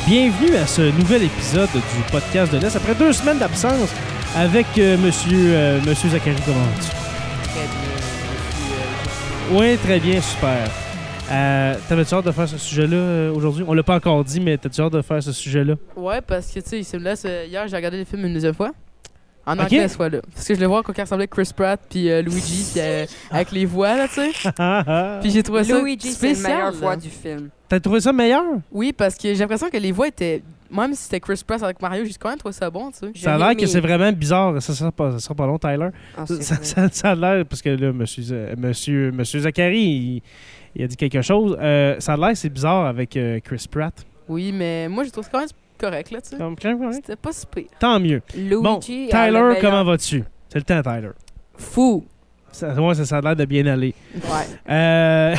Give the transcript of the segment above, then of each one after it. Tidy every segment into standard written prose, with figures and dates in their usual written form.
Bienvenue à ce nouvel épisode du podcast de l'Est. Après 2 semaines d'absence avec monsieur Zachary, comment vas-tu? Très bien. Oui, très bien, super. T'avais-tu hâte de faire ce sujet-là aujourd'hui? On l'a pas encore dit, mais t'as-tu hâte de faire ce sujet-là? Ouais, parce que tu sais, hier j'ai regardé le film une deuxième fois. En Ok. anglais, cette fois-là. Parce que je le vois quand il ressemblait à Chris Pratt puis Luigi, puis avec les voix, là, tu sais. Puis j'ai trouvé ça Luigi, c'est la spécial. meilleure là. voix du film. T'as trouvé ça meilleur? Oui, parce que j'ai l'impression que les voix étaient... Même si c'était Chris Pratt avec Mario, j'ai quand même trouvé ça bon, tu sais. Ça a l'air que c'est vraiment bizarre. Ça sera pas long, Tyler. Ah, c'est Ça, vrai. ça a l'air, parce que là, monsieur Zachary, il a dit quelque chose. Ça a l'air que c'est bizarre avec Chris Pratt. Oui, mais moi, j'ai trouvé ça quand même correct, là, tu sais. Ouais. C'était pas si pire. Tant mieux. Luigi Bon, a le Tyler, meilleur- comment vas-tu? C'est le temps, Tyler. Fou. Ça a l'air de bien aller. Ouais.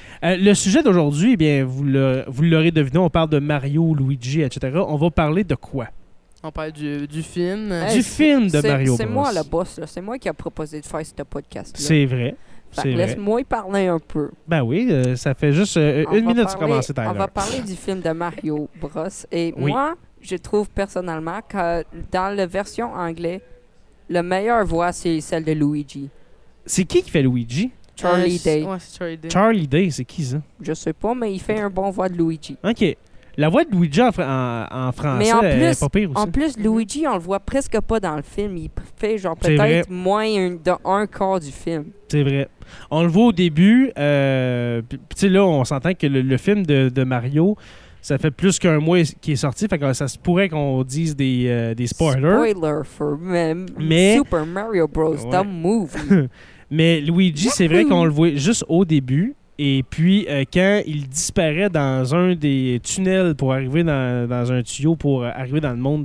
Le sujet d'aujourd'hui, eh bien, vous l'aurez deviné, on parle de Mario, Luigi, etc. On va parler de quoi? On parle du film. Hey, Du film de c'est- Mario C'est Bros. moi le boss, là. C'est moi qui a proposé de faire ce podcast-là. C'est vrai. Fait C'est que vrai. laisse-moi y parler un peu. Ben oui, ça fait juste On une va minute de parler- commencer, Tyler. On va parler du film de Mario Bros. Et Oui. moi, je trouve personnellement que dans la version anglaise, la meilleure voix, c'est celle de Luigi. C'est qui fait Luigi? Charlie Day. Ouais, c'est Charlie Day. Charlie Day, c'est qui ça? Je sais pas, mais il fait un bon voix de Luigi. OK. La voix de Luigi en français, Mais en elle est plus- pas pire aussi. En plus, Luigi, on le voit presque pas dans le film. Il fait genre C'est vrai. peut-être moins d'un quart du film. C'est vrai. On le voit au début. Puis, tu sais, là, on s'entend que le film de Mario, ça fait plus qu'un mois qu'il est sorti. Fait que ça se pourrait qu'on dise des spoilers. Spoiler for Mais- Super Mario Bros. Ouais. The movie. Mais Luigi, c'est vrai qu'on le voit juste au début. Et puis, quand il disparaît dans un des tunnels pour arriver dans un tuyau pour arriver dans le monde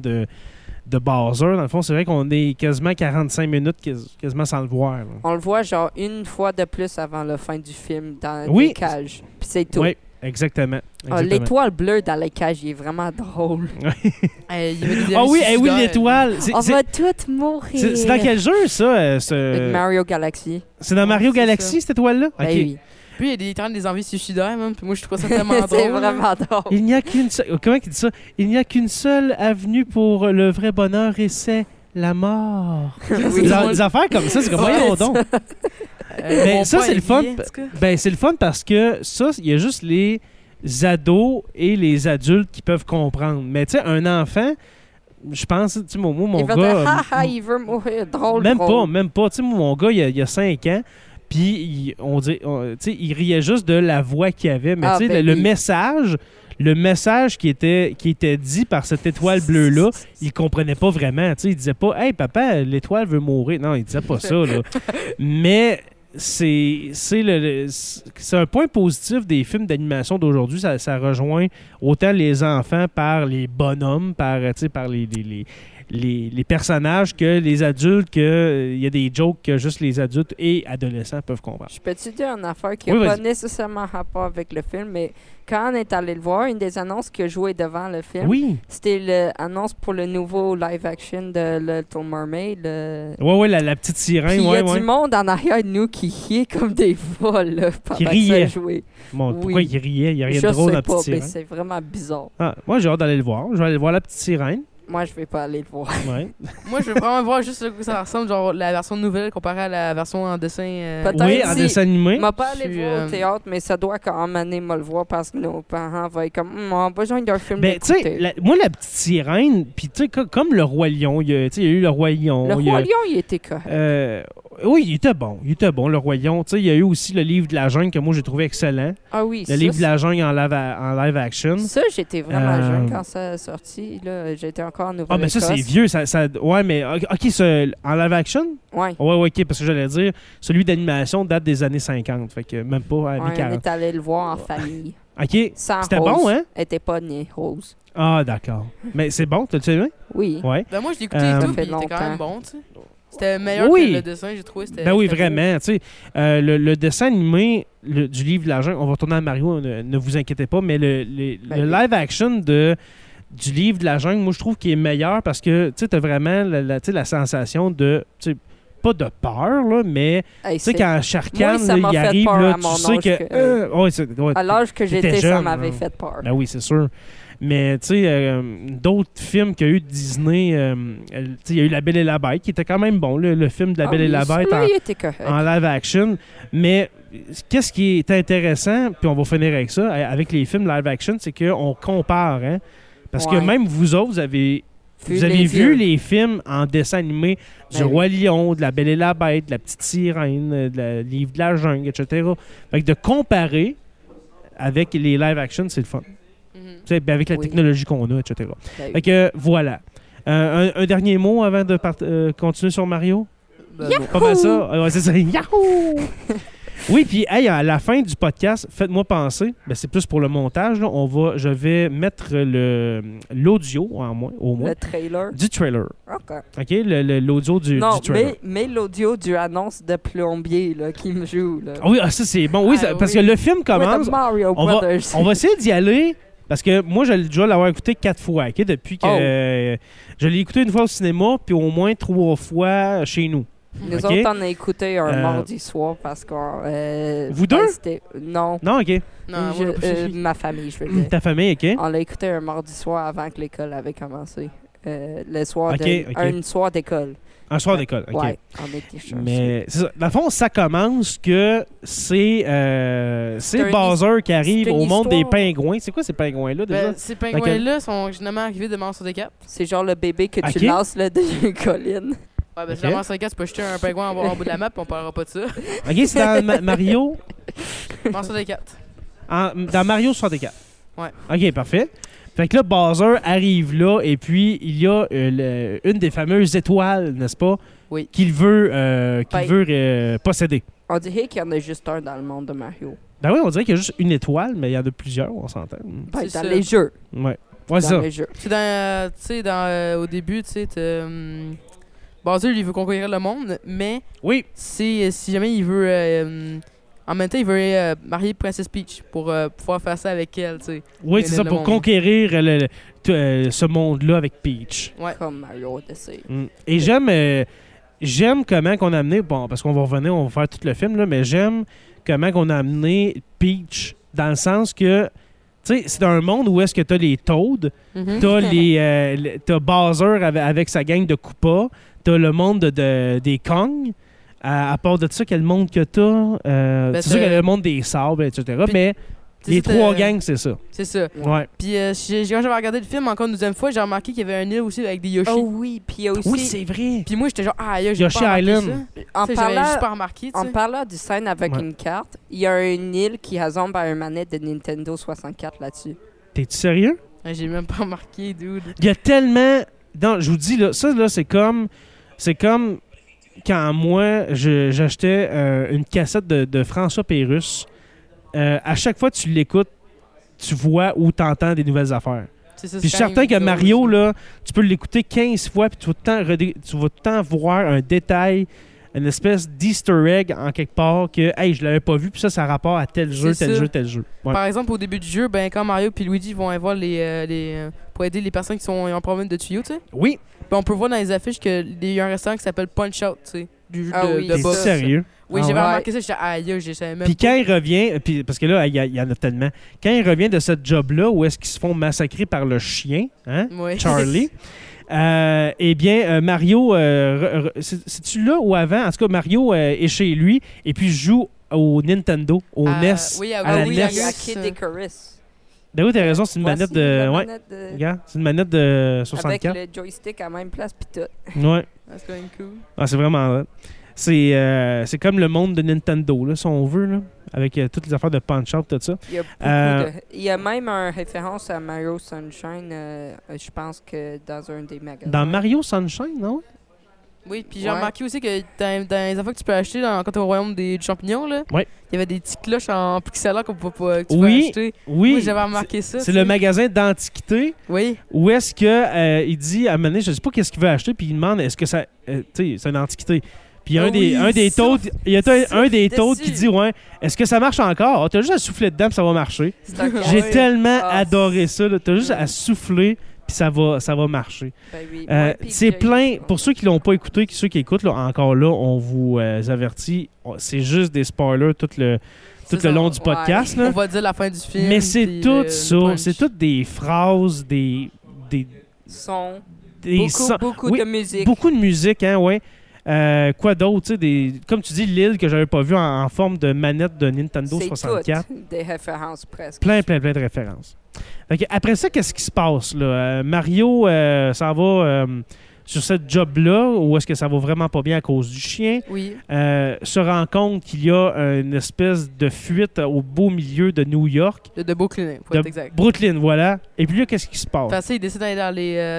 de Bowser, dans le fond, c'est vrai qu'on est quasiment 45 minutes quasiment sans le voir. là. On le voit genre une fois de plus avant la fin du film dans Oui. les cages. Puis c'est tout. Oui, exactement. Ah, l'étoile bleue dans les cages, il est vraiment drôle. Il y avait des Ah oui, amis oui, suicidaires. l'étoile. On va toutes mourir. C'est dans quel jeu, ça? Avec Mario Galaxy. C'est dans Mario c'est Galaxy, ça. cette étoile-là? Ben OK. oui. Puis il y a des envies suicidaires, même. Puis moi, je trouve ça tellement drôle. C'est vraiment drôle. Il n'y a qu'une seule... Comment il dit ça? Il n'y a qu'une seule avenue pour le vrai bonheur et c'est la mort. Oui. Des affaires comme ça, c'est comme, Ouais, voyons donc. Mais mon ça, père c'est le est fun. bien, en tout cas. Ben, c'est le fun parce que ça, il y a juste les ados et les adultes qui peuvent comprendre. Mais tu sais, un enfant, je pense, tu sais, mon Il va gars... dire, haha, il veut mourir. Drôle, Même drôle. pas. Tu sais, mon gars, il y a 5 ans, puis tu sais, il riait juste de la voix qu'il avait. Mais Ah, tu sais, ben le oui. message qui était dit par cette étoile bleue-là, il comprenait pas vraiment. Tu sais, il disait pas « Hey, papa, l'étoile veut mourir. » Non, il disait pas ça, là. Mais c'est un point positif des films d'animation d'aujourd'hui. Ça rejoint autant les enfants par les bonhommes, par les personnages que les adultes, il y a des jokes que juste les adultes et adolescents peuvent comprendre. Je peux te dire une affaire qui Oui, n'a pas vas-y. nécessairement rapport avec le film, mais quand on est allé le voir, une des annonces qui a joué devant le film, Oui, c'était l'annonce pour le nouveau live-action de Little Mermaid. ouais, la petite Puis sirène, il y a ouais. du monde en arrière de nous qui riait comme des folles là, pendant Qui que riait. ça jouait. Bon, Oui. pourquoi il riait? Il n'y a rien Je de drôle dans sais la pas, petite mais sirène. c'est vraiment bizarre. Ah, moi, j'ai hâte d'aller le voir. Je vais aller voir la petite sirène. Moi, je vais pas aller le voir. Ouais. Moi, je veux vraiment voir juste à quoi ça ressemble, genre la version nouvelle comparée à la version en dessin. Peut-être. Oui, en si- dessin animé. Je m'a pas allé Je suis, le voir au théâtre, mais ça doit quand même aller me le voir parce que nos parents vont être comme on a besoin d'un film Ben, tu sais, d'écouter. moi, la petite sirène, puis tu sais, comme le Roi Lion, il y a eu le Roi Lion. Le il y a- Roi Lion, il était correct. Oui, il était bon, le Roi Lion. Tu sais, il y a eu aussi le livre de la jungle que moi, j'ai trouvé excellent. Ah oui, Le ça, livre de la jungle en live action. ça, j'étais vraiment Euh, jeune quand ça a sorti. Là, j'étais encore en Nouvelle-Écosse. Ah, mais ça, c'est vieux. Ouais, mais OK, en live action? Ouais. Ouais, OK, parce que j'allais dire, celui d'animation date des années 50, fait que même pas années Ouais, on 40. est allé le voir en famille. OK, Sans c'était Rose. bon, hein? Elle était pas née rose. Ah, d'accord. Mais c'est bon, t'as-tu aimé? Oui. Ouais. Ben moi, je l'ai écouté Ça et tout, fait puis il était quand même longtemps. bon, tu sais. C'était meilleur Oui. que le dessin, j'ai trouvé. Ben oui, c'était beau. vraiment. Tu sais, le dessin animé du livre de la jungle, on va retourner à Mario, ne vous inquiétez pas, mais le Ben, live action du livre de la jungle, moi, je trouve qu'il est meilleur parce que tu as vraiment tu sais, la sensation de tu sais, pas de peur, là, mais Hey, tu sais, quand Sharkan, Moi, ça m'a il fait arrive, peur là, à tu mon sais âge que... ouais, à l'âge que t'étais j'étais, ça jeune, m'avait hein. fait peur. Ben oui, c'est sûr. Mais tu sais, d'autres films qu'il y a eu de Disney, tu sais, il y a eu La Belle et la Bête, qui était quand même bon, le film de La Belle et la Bête Celui-là, il était correct. en live action. Mais qu'est-ce qui est intéressant, puis on va finir avec ça, avec les films live action, c'est qu'on compare, hein? Parce que Ouais. même vous autres, vous avez les vu vieux. les films en dessin animé du Ben Roi Lion, de La Belle et la Bête, de La Petite Sirène, de Livre de la Jungle, etc. Fait que de comparer avec les live action, c'est le fun. Mhm. Tu sais, ben avec la Oui. technologie qu'on a, etc. Ben Fait que voilà. Un dernier mot avant de continuer sur Mario? Ben, bon. Pas mal ça? Ouais, c'est ça. Yahoo! Oui, puis hey, à la fin du podcast, faites-moi penser, ben, c'est plus pour le montage, là, je vais mettre l'audio au moins Le trailer. du trailer. OK. OK? L'audio du Non, trailer. mais l'audio du annonce de plombier là, qui me joue. Là. Ah oui, ça c'est bon. Oui, Ah, parce oui. que le film With commence. the Mario On va, Brothers. on va essayer d'y aller. Parce que moi, je dois l'avoir écouté 4 fois, OK? Depuis que je l'ai écouté une fois au cinéma, puis au moins 3 fois chez nous. Nous OK. autres, on a écouté un Euh, mardi soir parce que... Vous deux? Non. Non, OK. Non, moi, Ma famille, je veux dire. Ta famille, OK? On l'a écouté un mardi soir avant que l'école avait commencé. Le soir Ok, de... ok. Un soir d'école. Un soir d'école, OK. Ouais, on était chanceux. Mais c'est ça. Dans le fond, ça commence que c'est une Bowser qui arrive c'est une au monde des histoire. pingouins. C'est quoi ces pingouins-là, déjà? Ben, ces pingouins-là sont généralement arrivés de Mars sur des 4. C'est genre le bébé que Ok. tu lances là, de colline. Ouais, ben, Ok. si la Mars sur des 4, tu peux jeter un pingouin en bout de la map, puis on parlera pas de ça. OK, c'est dans Mario... Mars sur des 4. Dans Mario 64. Ouais. OK, parfait. Fait que là, Bowser arrive là, et puis il y a une des fameuses étoiles, n'est-ce pas? Oui. Qu'il veut, Ben- posséder. On dirait qu'il y en a juste un dans le monde de Mario. Ben oui, on dirait qu'il y a juste une étoile, mais il y en a plusieurs, on s'entend. Ben, C'est dans ça. les jeux. Ouais. Ouais, c'est Dans ça. les jeux. C'est dans, tu sais, au début, tu sais, Bowser, lui, il veut conquérir le monde, mais Oui. si jamais il veut... en même temps, il veut marier Princess Peach pour pouvoir faire ça avec elle, tu sais. Oui, Le- c'est ça, le pour monde. conquérir ce monde-là avec Peach. Ouais. Comme Mario Odyssey. Et j'aime comment qu'on a amené, bon, parce qu'on va revenir, on va faire tout le film, là, mais j'aime comment qu'on a amené Peach dans le sens que, tu sais, c'est un monde où est-ce que t'as les Toads, Mhm. t'as Bowser avec sa gang de Koopa, t'as le monde des Kong. À part de ça, quel monde que t'as? Ben, C'est sûr qu'il y a le monde des sables, etc. Puis, mais Tu sais, les c'était- 3 gangs, c'est ça. C'est ça. Ouais. Puis quand j'avais regardé le film encore une deuxième fois, j'ai remarqué qu'il y avait un île aussi avec des Yoshi. Oh oui, puis il y a aussi... Oui, c'est vrai. Puis moi, j'étais genre, j'ai Yoshi pas remarqué Island. ça. en Tu sais, j'avais juste pas parlant, remarqué, tu en sais. parlant du scène avec Ouais. une carte, il y a une île qui ressemble à une manette de Nintendo 64 là-dessus. T'es-tu sérieux? Ouais, j'ai même pas remarqué, dude. Il y a tellement... Non, je vous dis, là, ça, là, c'est comme quand moi, j'achetais une cassette de François Pérusse. À chaque fois que tu l'écoutes, tu vois ou t'entends des nouvelles affaires. C'est ça, Puis je c'est suis quand certain même que cool Mario, aussi. là, tu peux l'écouter 15 fois, puis tu vas tout le temps voir un détail, une espèce d'easter egg en quelque part que, hey, je l'avais pas vu, puis ça a rapport à tel jeu, C'est tel ça. jeu, tel jeu. Ouais. Par exemple, au début du jeu, ben, quand Mario et Luigi vont aller voir pour aider les personnes qui ont un problème de tuyaux, tu sais. Oui, Puis on peut voir dans les affiches qu'il y a un restaurant qui s'appelle Punch Out, tu sais. Du jeu Ah de, oui, de t'es boxe. sérieux? Oui, Ah j'avais ouais. remarqué ça, j'étais aïe, je savais même Puis pas. quand il revient, puis parce que là, il y en a tellement. Quand il revient de ce job-là, où est-ce qu'ils se font massacrer par le chien, hein, Ouais. Charlie, eh bien, Mario, c'est-tu là ou avant? En tout cas, Mario est chez lui et puis joue au Nintendo, au NES. Oui, à ah la oui, NES. à NES. Kid Icarus. Ben oui, t'as raison, c'est une Voici manette de. la Ouais, manette de- regarde, c'est une manette de Avec 64. le joystick à la même place pis tout. Ouais. Ah, c'est quand même cool. Ah, c'est vraiment vrai. C'est comme le monde de Nintendo, là, si on veut, là, avec toutes les affaires de Punch-Out, tout ça. Il y a beaucoup Euh, de... Il y a même une référence à Mario Sunshine, je pense que dans un des magasins. Dans Mario Sunshine, non? Oui, puis j'ai Ouais. remarqué aussi que dans les affaires que tu peux acheter quand t'es au royaume du champignon, là, Ouais. il y avait des petites cloches en pixel art que tu Oui, peux acheter. Oui. Moi, j'avais remarqué ça. C'est tu le sais. magasin d'antiquité Oui. où est-ce que il dit à un moment donné, je sais pas qu'est-ce qu'il veut acheter, puis il demande est-ce que ça. Tu sais, c'est une antiquité. Puis il y a Ah un des oui, taudes, il y a un des dessus. taudes qui dit ouais, est-ce que ça marche encore? Ah, t'as juste à souffler dedans, puis ça va marcher. C'est un J'ai Ouais. tellement Ah, adoré ça. Là. T'as juste à souffler, puis ça va marcher. Ben oui. Ouais, puis C'est j'ai- plein, pour ceux qui l'ont pas écouté, ceux qui écoutent, là, encore là, on vous avertit, c'est juste des spoilers tout le long du podcast. On Là. va dire la fin du film. Mais c'est puis tout le ça, punch. c'est toutes des phrases, des Son. des sons. Beaucoup Oui, de musique. beaucoup de musique, hein, ouais. Quoi d'autre, tu sais, comme tu dis, l'île que j'avais pas vu en forme de manette de Nintendo C'est 64. toutes des références presque. Plein de références. Fait que après ça, qu'est-ce qui se passe, là? Mario s'en va sur cette job-là, ou est-ce que ça va vraiment pas bien à cause du chien? Oui. Se rend compte qu'il y a une espèce de fuite au beau milieu de New York. De Brooklyn, pour De être exact. Brooklyn, voilà. Et puis là, qu'est-ce qui se passe? Enfin, ça, il décide d'aller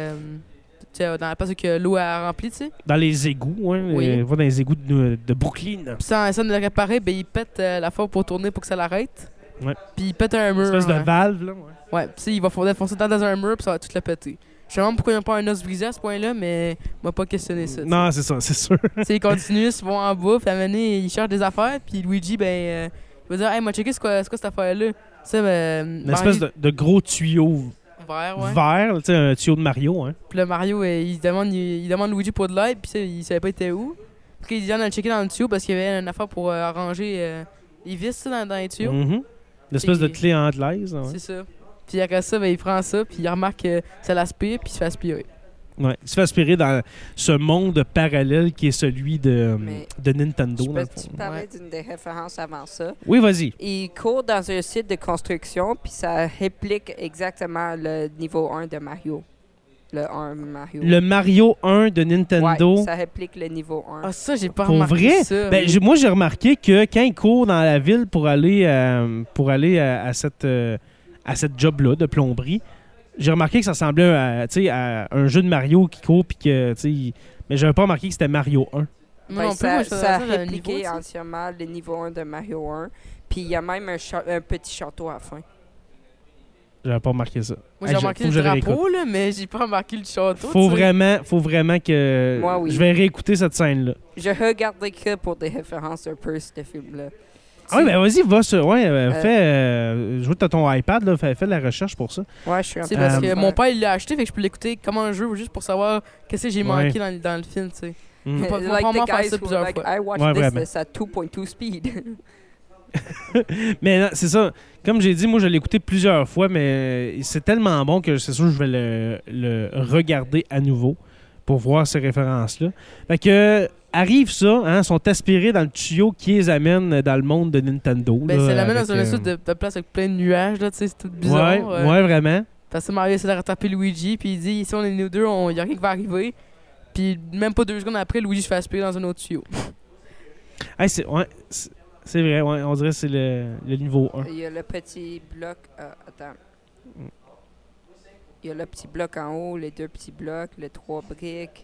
tu sais, dans la place que l'eau a rempli, tu sais. Dans les égouts, hein? Oui. Il va dans les égouts de Brooklyn. Puis sans de le réparer, ben, il pète la fois pour tourner pour que ça l'arrête. Ouais. Puis il pète un Une mur. espèce de ouais. valve, là. Ouais. Ouais, puis il va foncer dans un mur, puis ça va tout le péter. Je sais même pourquoi il n'y a pas un os brisé à ce point-là, mais on m'a pas questionné ça. tu sais. Non, c'est ça, c'est sûr. Tu sais, ils continuent, ils vont en bas, puis à un moment donné, ils cherchent des affaires, puis Luigi, ben, il va dire, hey, moi, checker, c'est quoi cette affaire-là? Tu sais, ben. Une espèce de gros tuyau Vert, ouais. vert, tu sais, un tuyau de Mario, hein. Puis là, Mario, il demande Luigi pour de l'aide, puis il savait pas était où. Puis il dit, on a checké dans le tuyau parce qu'il y avait une affaire pour arranger les vis tu sais, dans les tuyaux. Mhm. L'espèce de Puis- clé anglaise. Ouais. C'est ça. Puis après ça, ben, il prend ça, puis il remarque que ça l'aspire, puis il se fait aspirer. Ouais. Il se fait aspirer dans ce monde parallèle qui est celui Mais de Nintendo. Je dans le peux-tu fond. parler Ouais. d'une des références avant ça? Oui, vas-y. Il court dans un site de construction, puis ça réplique exactement le niveau 1 de Mario. Le 1 Mario. Le Mario 1 de Nintendo. Ouais, ça réplique le niveau 1. Ah, ça, j'ai pas Pour remarqué vrai? ça. Ben, moi, j'ai remarqué que quand il court dans la ville pour aller à cette job-là de plomberie, j'ai remarqué que ça ressemblait à un jeu de Mario qui court. Puis que, tu sais, mais j'avais pas remarqué que c'était Mario 1. Moi Ben, non plus, ça, moi, je faisais ça a ça dans le répliqué niveau, tu sais. entièrement le niveau 1 de Mario 1. Puis il y a même un petit château à la fin. J'avais pas remarqué ça. Moi, Hey, j'ai remarqué faut le que je réécoute. drapeau, là, mais j'ai pas remarqué le château. Faut tu sais. vraiment que Moi, oui. je vais réécouter cette scène-là. Je regardais que pour des références un peu ce film-là. Ah oui, ben vas-y, va sur. Ouais, fais. Je vois que t'as ton iPad, là, fais de la recherche pour ça. Ouais, je suis un C'est peu parce comme que ça. mon père, il l'a acheté, fait que je peux l'écouter comme un jeu juste pour savoir qu'est-ce que j'ai Ouais. manqué dans le film, tu sais. Mm. Faut pas- Like vraiment the faire guys ça who plusieurs like, fois. I watched Ouais, this vraiment. at 2.2 speed. Mais non, c'est ça. Comme j'ai dit, moi, je l'ai écouté plusieurs fois, mais c'est tellement bon que c'est sûr que je vais le regarder à nouveau pour voir ces références-là. Fait que, arrive ça, hein, sont aspirés dans le tuyau qui les amène dans le monde de Nintendo. Ben, là, c'est la même avec, dans une espèce de place avec plein de nuages, là, tu sais, c'est tout bizarre. Ouais, vraiment. Parce que Mario essaie de rattraper Luigi, puis il dit, si on est nous deux, il y a rien qui va arriver. Puis même pas 2 secondes après, Luigi se fait aspirer dans un autre tuyau. Hey, c'est vrai, ouais, on dirait que c'est le niveau 1. Il y a le petit bloc. Attends. Il y a le petit bloc en haut, les 2 petits blocs, les 3 briques.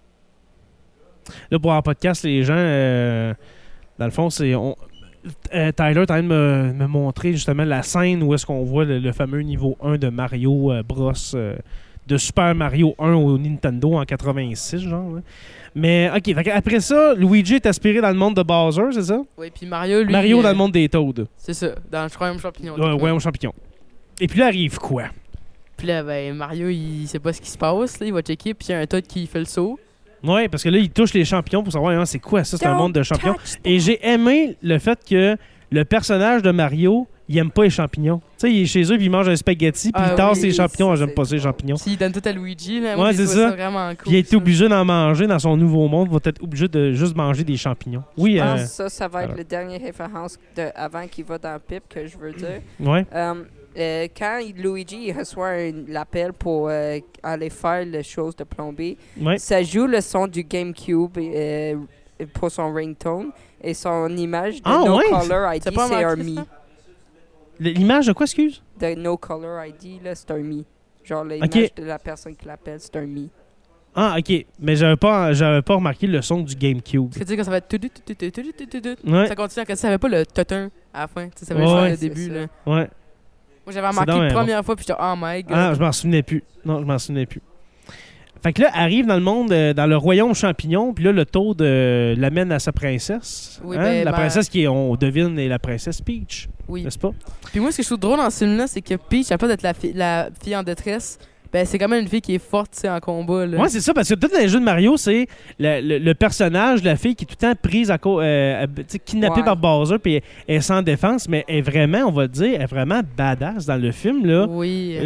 Là, pour un podcast, les gens, dans le fond, c'est. Tyler, t'as train de me montrer justement la scène où est-ce qu'on voit le fameux niveau 1 de Mario Bros. De Super Mario 1 au Nintendo en 86, genre. Là. Mais, OK, fait après ça, Luigi est aspiré dans le monde de Bowser, c'est ça? Oui, puis Mario, lui. Mario dans le monde des Toads. C'est ça, dans le royaume champignon. Royaume champignon. Et puis là arrive quoi? Puis là, ben, Mario, il sait pas ce qui se passe, là, il va checker, puis il y a un Toad qui fait le saut. Ouais, parce que là, il touche les champignons pour savoir hein, c'est quoi ça, c'est un Don't monde de champignons. touch that. Et j'ai aimé le fait que le personnage de Mario, il aime pas les champignons. Tu sais, il est chez eux, puis il mange un spaghetti, puis Ah il tasse oui, ses champignons. ça, J'aime pas c'est ces bon. champignons. Puis il donne tout à Luigi, là. Ouais, Moi, j'ai c'est trouvé ça. ça vraiment cool. Puis il a été ça. obligé d'en manger dans son nouveau monde, va être obligé de juste manger des champignons. Oui, Je pense que ça va être alors. le dernier référence avant qu'il va dans le pipe que je veux dire. ouais. Quand Luigi reçoit l'appel pour aller faire les choses de plomber, Ouais. ça joue le son du GameCube pour son ringtone et son image de Ah, No ouais? Color ID, T'as pas c'est un remarqué Mi. ça? L'image de quoi, excuse? De No Color ID, là, c'est un Mi. Genre l'image Ok. de la personne qui l'appelle, c'est un Mi. Ah, OK. Mais j'avais pas remarqué le son du GameCube. Parce que tu sais, quand ça va être. tout, Ouais. Ça continue, quand ça avait pas le totin à la fin. Tu sais, ça va Ouais, juste ouais. le C'est début, ça. là. Ouais. Moi, j'avais remarqué donc la bien première fois, puis j'étais, oh my god. Ah, je m'en souvenais plus. Non, je m'en souvenais plus. Fait que là, arrive dans le monde, dans le royaume champignon, puis là, le Toad l'amène à sa princesse. Oui, Hein? ben, La ben- princesse qui, on devine, est la princesse Peach, Oui. n'est-ce pas? Puis moi, ce que je trouve drôle dans ce film-là, c'est que Peach, à pas d'être la fille en détresse, Ben, c'est quand même une fille qui est forte, tu sais, en combat, là. Ouais, c'est ça, parce que tout dans les jeux de Mario, c'est le personnage, la fille qui est tout le temps prise à cause, kidnappée Ouais. par Bowser, puis elle est sans défense, mais elle est vraiment, on va le dire, elle est vraiment badass dans le film, là. Oui.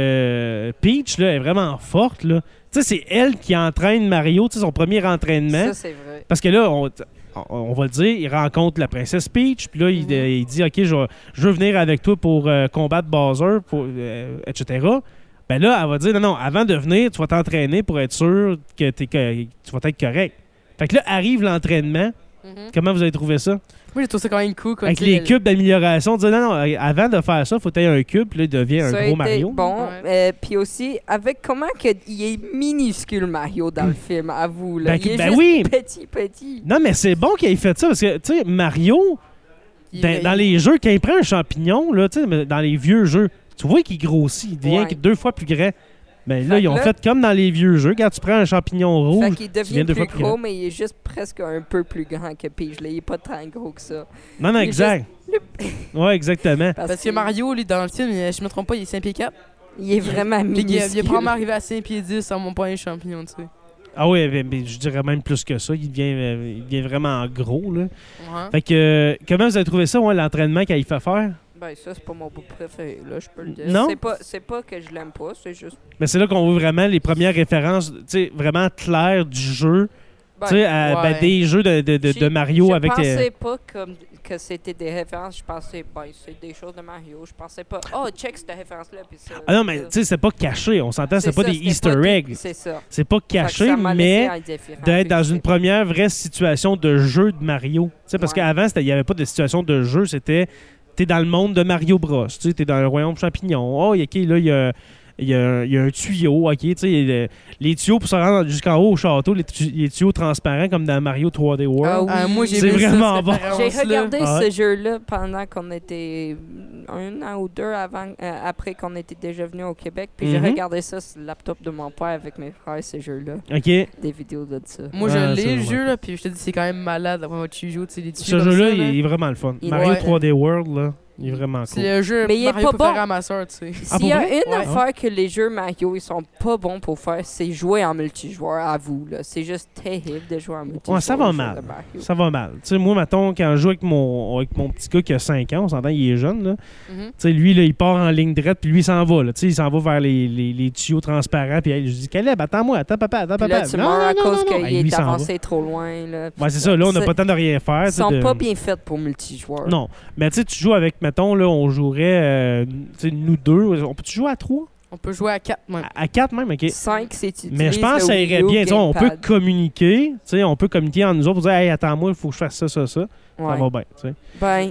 Peach, là, est vraiment forte, là. Tu sais, c'est elle qui entraîne Mario, tu sais, son premier entraînement. Ça, c'est vrai. Parce que là, on va le dire, il rencontre la princesse Peach, puis là, il dit, OK, je veux venir avec toi pour combattre Bowser, etc. Ben là, elle va dire, non, avant de venir, tu vas t'entraîner pour être sûr que tu vas être correct. Fait que là, arrive l'entraînement. Mhm. Comment vous avez trouvé ça? Moi, j'ai trouvé ça quand même cool. Quand Avec tu sais, les cubes d'amélioration, on dit, non, avant de faire ça, il faut que tu aies un cube, puis là, il devient Ça a un été gros Mario. bon. Ouais. Puis aussi, avec comment que il est minuscule, Mario, dans le film, à vous. Là. Ben, Il est ben juste oui. petit. Non, mais c'est bon qu'il ait fait ça, parce que, tu sais, Mario, dans les jeux, quand il prend un champignon, là, tu sais, dans les vieux jeux, tu vois qu'il grossit, il devient Ouais. 2 fois plus grand. Mais là, Fait ils ont que là- fait comme dans les vieux jeux. Quand tu prends un champignon rouge, Fait qu'il tu devient viens 2 plus fois plus gros, grand. mais il est juste presque un peu plus grand que Peach. Là. Il est pas tant gros que ça. Non, non, il est exact. Ouais, exactement. Parce que Mario, lui, dans le film, je me trompe pas, il est 5 pieds 4. il est vraiment Puis il est minuscule. probablement arrivé à 5 pieds 10 en mon pas un champignon, tu sais. Ah oui, mais je dirais même plus que ça. Il devient vraiment gros, là. Ouais. Fait que, comment vous avez trouvé ça, ouais, l'entraînement qu'il fait faire? Ben, ça, c'est pas mon bout préféré, là, je peux le dire. Non? C'est pas que je l'aime pas, c'est juste. Mais c'est là qu'on voit vraiment les premières références, tu sais, vraiment claires du jeu. Ben, Tu sais, ben, ouais. des jeux de Mario avec... Je pensais pas que c'était des références. Je pensais, ben, c'est des choses de Mario. Je pensais pas, oh, check cette référence-là. Puis ça, Ah non, mais tu sais, c'est pas caché. On s'entend, c'est pas ça, des c'était Easter pas eggs. C'est ça. C'est pas Fait que caché, ça m'a mais laissé indifférent. d'être dans Fait que une première vraie situation de jeu de Mario. Tu sais, parce Ouais. qu'avant, il n'y avait pas de situation de jeu. C'était, t'es dans le monde de Mario Bros. Tu sais, t'es dans le royaume champignon. Oh, OK, là, il y a un tuyau, OK, tu sais, les tuyaux pour se rendre jusqu'en haut au château, les tuyaux transparents comme dans Mario 3D World. Ah oui. Moi, j'ai C'est vu ça, vraiment cette bon. J'ai référence-là. regardé Ah ce ouais. jeu-là pendant qu'on était 1 an ou 2 après qu'on était déjà venu au Québec. Puis j'ai Mhm. regardé ça sur le laptop de mon père avec mes frères, ce jeu-là. OK. Des vidéos de ça. Moi, Ouais, je c'est l'ai, le vrai. jeu, là, puis je te dis, c'est quand même malade avant que tu joues, tu sais, les Ce tuyaux comme jeu-là, ça, là. il est vraiment le fun. Il- Mario Ouais. 3D World, là, il est vraiment cool. C'est le jeu Mais il est Mario pas préféré bon. à ma soeur, tu sais. Ah, S'il y a pour vrai? une Ouais. affaire que les jeux Mario ils sont pas bons pour faire, c'est jouer en multijoueur à vous. Là. C'est juste terrible de jouer en multijoueur. Ouais, ça va aux jeux mal. de Mario. Ça va mal. Tu sais, moi, mettons, quand je joue avec mon petit gars qui a 5 ans, on s'entend, il est jeune, là. Mhm. Tu sais, lui, là, il part en ligne droite, puis lui, il s'en va. Là. Tu sais, il s'en va vers les tuyaux transparents. Puis elle, je dis, Caleb, attends-moi, attends, papa, attends, Puis papa. là, tu meurs à cause qu'il Hey, lui, est il s'en va. avancé trop loin. Là. Ouais, c'est ça. Là, on n'a pas le temps de rien faire. Ils tu sais, sont de- pas bien faits pour multijoueur. Non. Mais tu sais, tu joues avec, mettons, là, on jouerait, tu sais, nous deux. On peut-tu jouer à 3? On peut jouer à 4 même. À 4 même, OK. 5, c'est tu Mais je utilises pense que le ça Wii irait U bien. Tu sais, on peut Gamepad. communiquer. Tu sais, on peut communiquer entre nous autres pour dire, hey, attends-moi, il faut que je fasse ça, ça, ça. Ça Ouais. va bien, tu sais. Ben,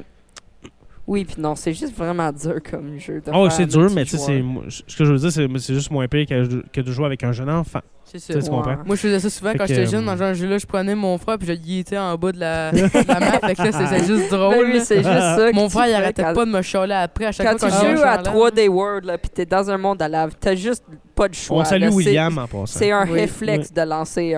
oui, puis non, c'est juste vraiment dur comme jeu. De Oh, faire c'est dur, mais tu sais, multijoueur. ce que je veux dire, c'est juste moins pire que de jouer avec un jeune enfant. C'est Tu sais, ça. tu comprends? Moi, je faisais ça souvent Fait quand que, j'étais jeune. Dans un jeu-là, je prenais mon frère puis je le guettais en bas de la map. Fait que là, c'est juste Ben drôle. oui, là. c'est juste ça. Mon que frère, tu il fais arrêtait quand- pas de me chialer après à chaque Quand fois tu quand je joues à jouais en 3D World, là, puis t'es dans un monde à lave, t'as juste pas de choix. On salue là. William en passant. C'est un Oui. réflexe de lancer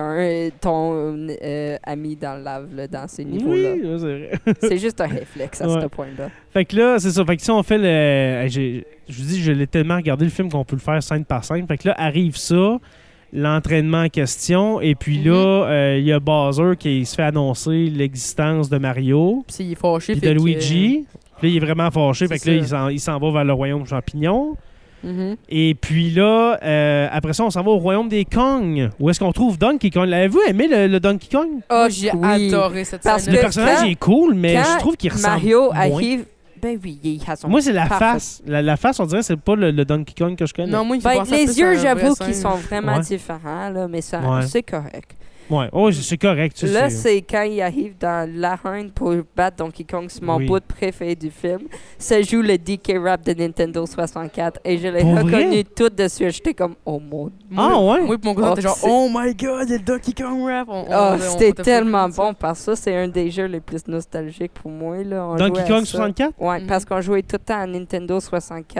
ton ami dans le lave, là, dans ces niveaux-là. Oui, c'est vrai. C'est juste un réflexe à Ouais. ce point-là. Fait que là, c'est ça. Fait que si on fait le. Je vous dis, je l'ai tellement regardé le film qu'on peut le faire scène par scène. Fait que là, arrive ça, l'entraînement en question. Et puis là, il y a Bowser qui se fait annoncer l'existence de Mario. Puis il est fâché. Puis fait de que- Luigi. Puis là, il est vraiment fâché. C'est Fait que là, ça. il s'en va vers le royaume champignon. Mhm. Et puis là, après ça, on s'en va au royaume des Kong. Où est-ce qu'on trouve Donkey Kong? L'avez-vous aimé le Donkey Kong? Oh, Moi, j'ai adoré cette Parce scène. Le que personnage quand- il est cool, mais quand je trouve qu'il ressemble Mario moins. arrive. Ben oui, il a son. Moi, c'est la parfait- face. La face, on dirait que c'est pas le Donkey Kong que je connais. Non, moi, il fait Ben, penser les plus à un yeux, vrai j'avoue singe. qu'ils sont vraiment Ouais. différents, là, mais ça, Ouais. c'est correct. Ouais, oh, c'est correct. Tu sais, Là, c'est quand il arrive dans l'arène pour battre Donkey Kong, c'est mon Oui. bout préféré du film. Ça joue le DK Rap de Nintendo 64 et je l'ai Pour reconnu vrai? tout de suite. J'étais comme, oh mon Dieu. Ah, ouais? Moi, pis mon cousin Oh, était genre, c'est- oh my god, il y a le Donkey Kong rap. Oh, c'était était tellement fucking bon parce que ça, c'est un des jeux les plus nostalgiques pour moi. Là. On Donkey jouait à Kong ça. 64? Ouais, Mhm. parce qu'on jouait tout le temps à Nintendo 64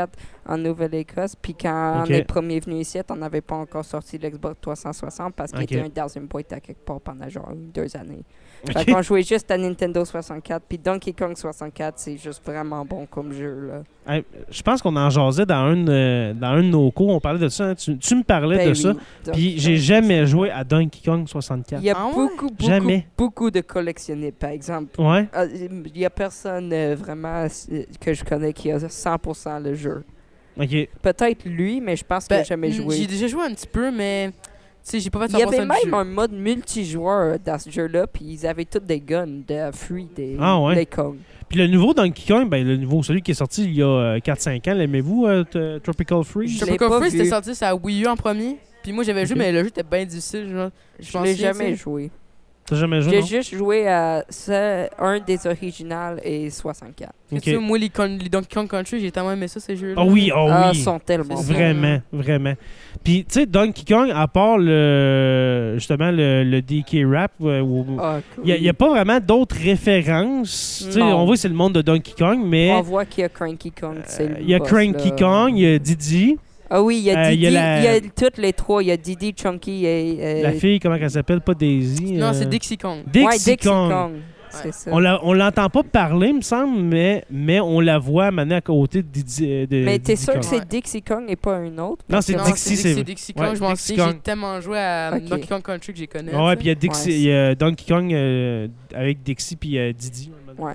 en Nouvelle-Écosse. Puis quand Ok. on est premier venu ici, on n'avait pas encore sorti l'Xbox 360 parce qu'il Ok. était dans une boîte à quelque part pendant genre 2 années. Ok. Fait qu'on jouait juste à Nintendo 64. Puis Donkey Kong 64, c'est juste vraiment bon comme jeu, là. Hey, je pense qu'on en jasait dans un de nos cours. On parlait de ça. Hein. Tu me parlais Ben de oui, ça. Donkey Puis j'ai Kong. jamais joué à Donkey Kong 64. Il y a Ah ouais? Jamais. beaucoup de collectionnés, par exemple. Ouais. Il n'y a personne vraiment que je connais qui a 100% le jeu. OK. Peut-être lui, mais je pense qu'il n'a jamais joué. J'ai déjà joué un petit peu, mais tu sais, j'ai pas fait 100% Il y avait du même jeu. un mode multijoueur dans ce jeu-là, puis ils avaient tous des guns de free des Kong. Puis le nouveau Donkey Kong, ben le nouveau, celui qui est sorti il y a 4-5 ans, l'aimez-vous, Tropical Freeze? Je l'ai Tropical pas Freeze, vu. c'était sorti sur la Wii U en premier. Puis moi, j'avais joué, Ok. mais le jeu était bien difficile. Genre, Je l'ai jamais joué. T'as jamais joué, J'ai non? juste joué à un des originales et 64. Ok. Tu sais, moi, les Donkey Kong Country, j'ai tellement aimé ça, ces jeux-là. Ah oui, oh Ah, oui. ils sont tellement C'est bons. Vraiment, vraiment. Puis, tu sais, Donkey Kong, à part justement le DK Rap, Ah, il n'y a pas vraiment d'autres références. Tu sais, Non. on voit que c'est le monde de Donkey Kong, mais On voit qu'il y a Cranky Kong. c'est le il y a boss, Cranky là. Kong, il y a Didi, Ah oui, il y a il y Didi. a Il y a toutes les trois. Il y a Didi, Chunky et... la fille, comment elle s'appelle? Pas Daisy. Non, c'est Dixie Kong. Dixie Ouais, Kong. C'est ça. On l'entend pas parler, me semble, mais on la voit maintenant à côté de Didi. Mais t'es Diddy sûr Kong. que c'est Dixie Kong et pas un autre? Non, c'est Non, Dixie, c'est Dixie ouais, Kong, je m'en Dixie souviens. Kong. J'ai tellement joué à Ok. Donkey Kong Country que j'ai connais. Ouais, tu puis il y a Ouais, Dixie, il y a Donkey Kong avec Dixie puis Didi. Ouais.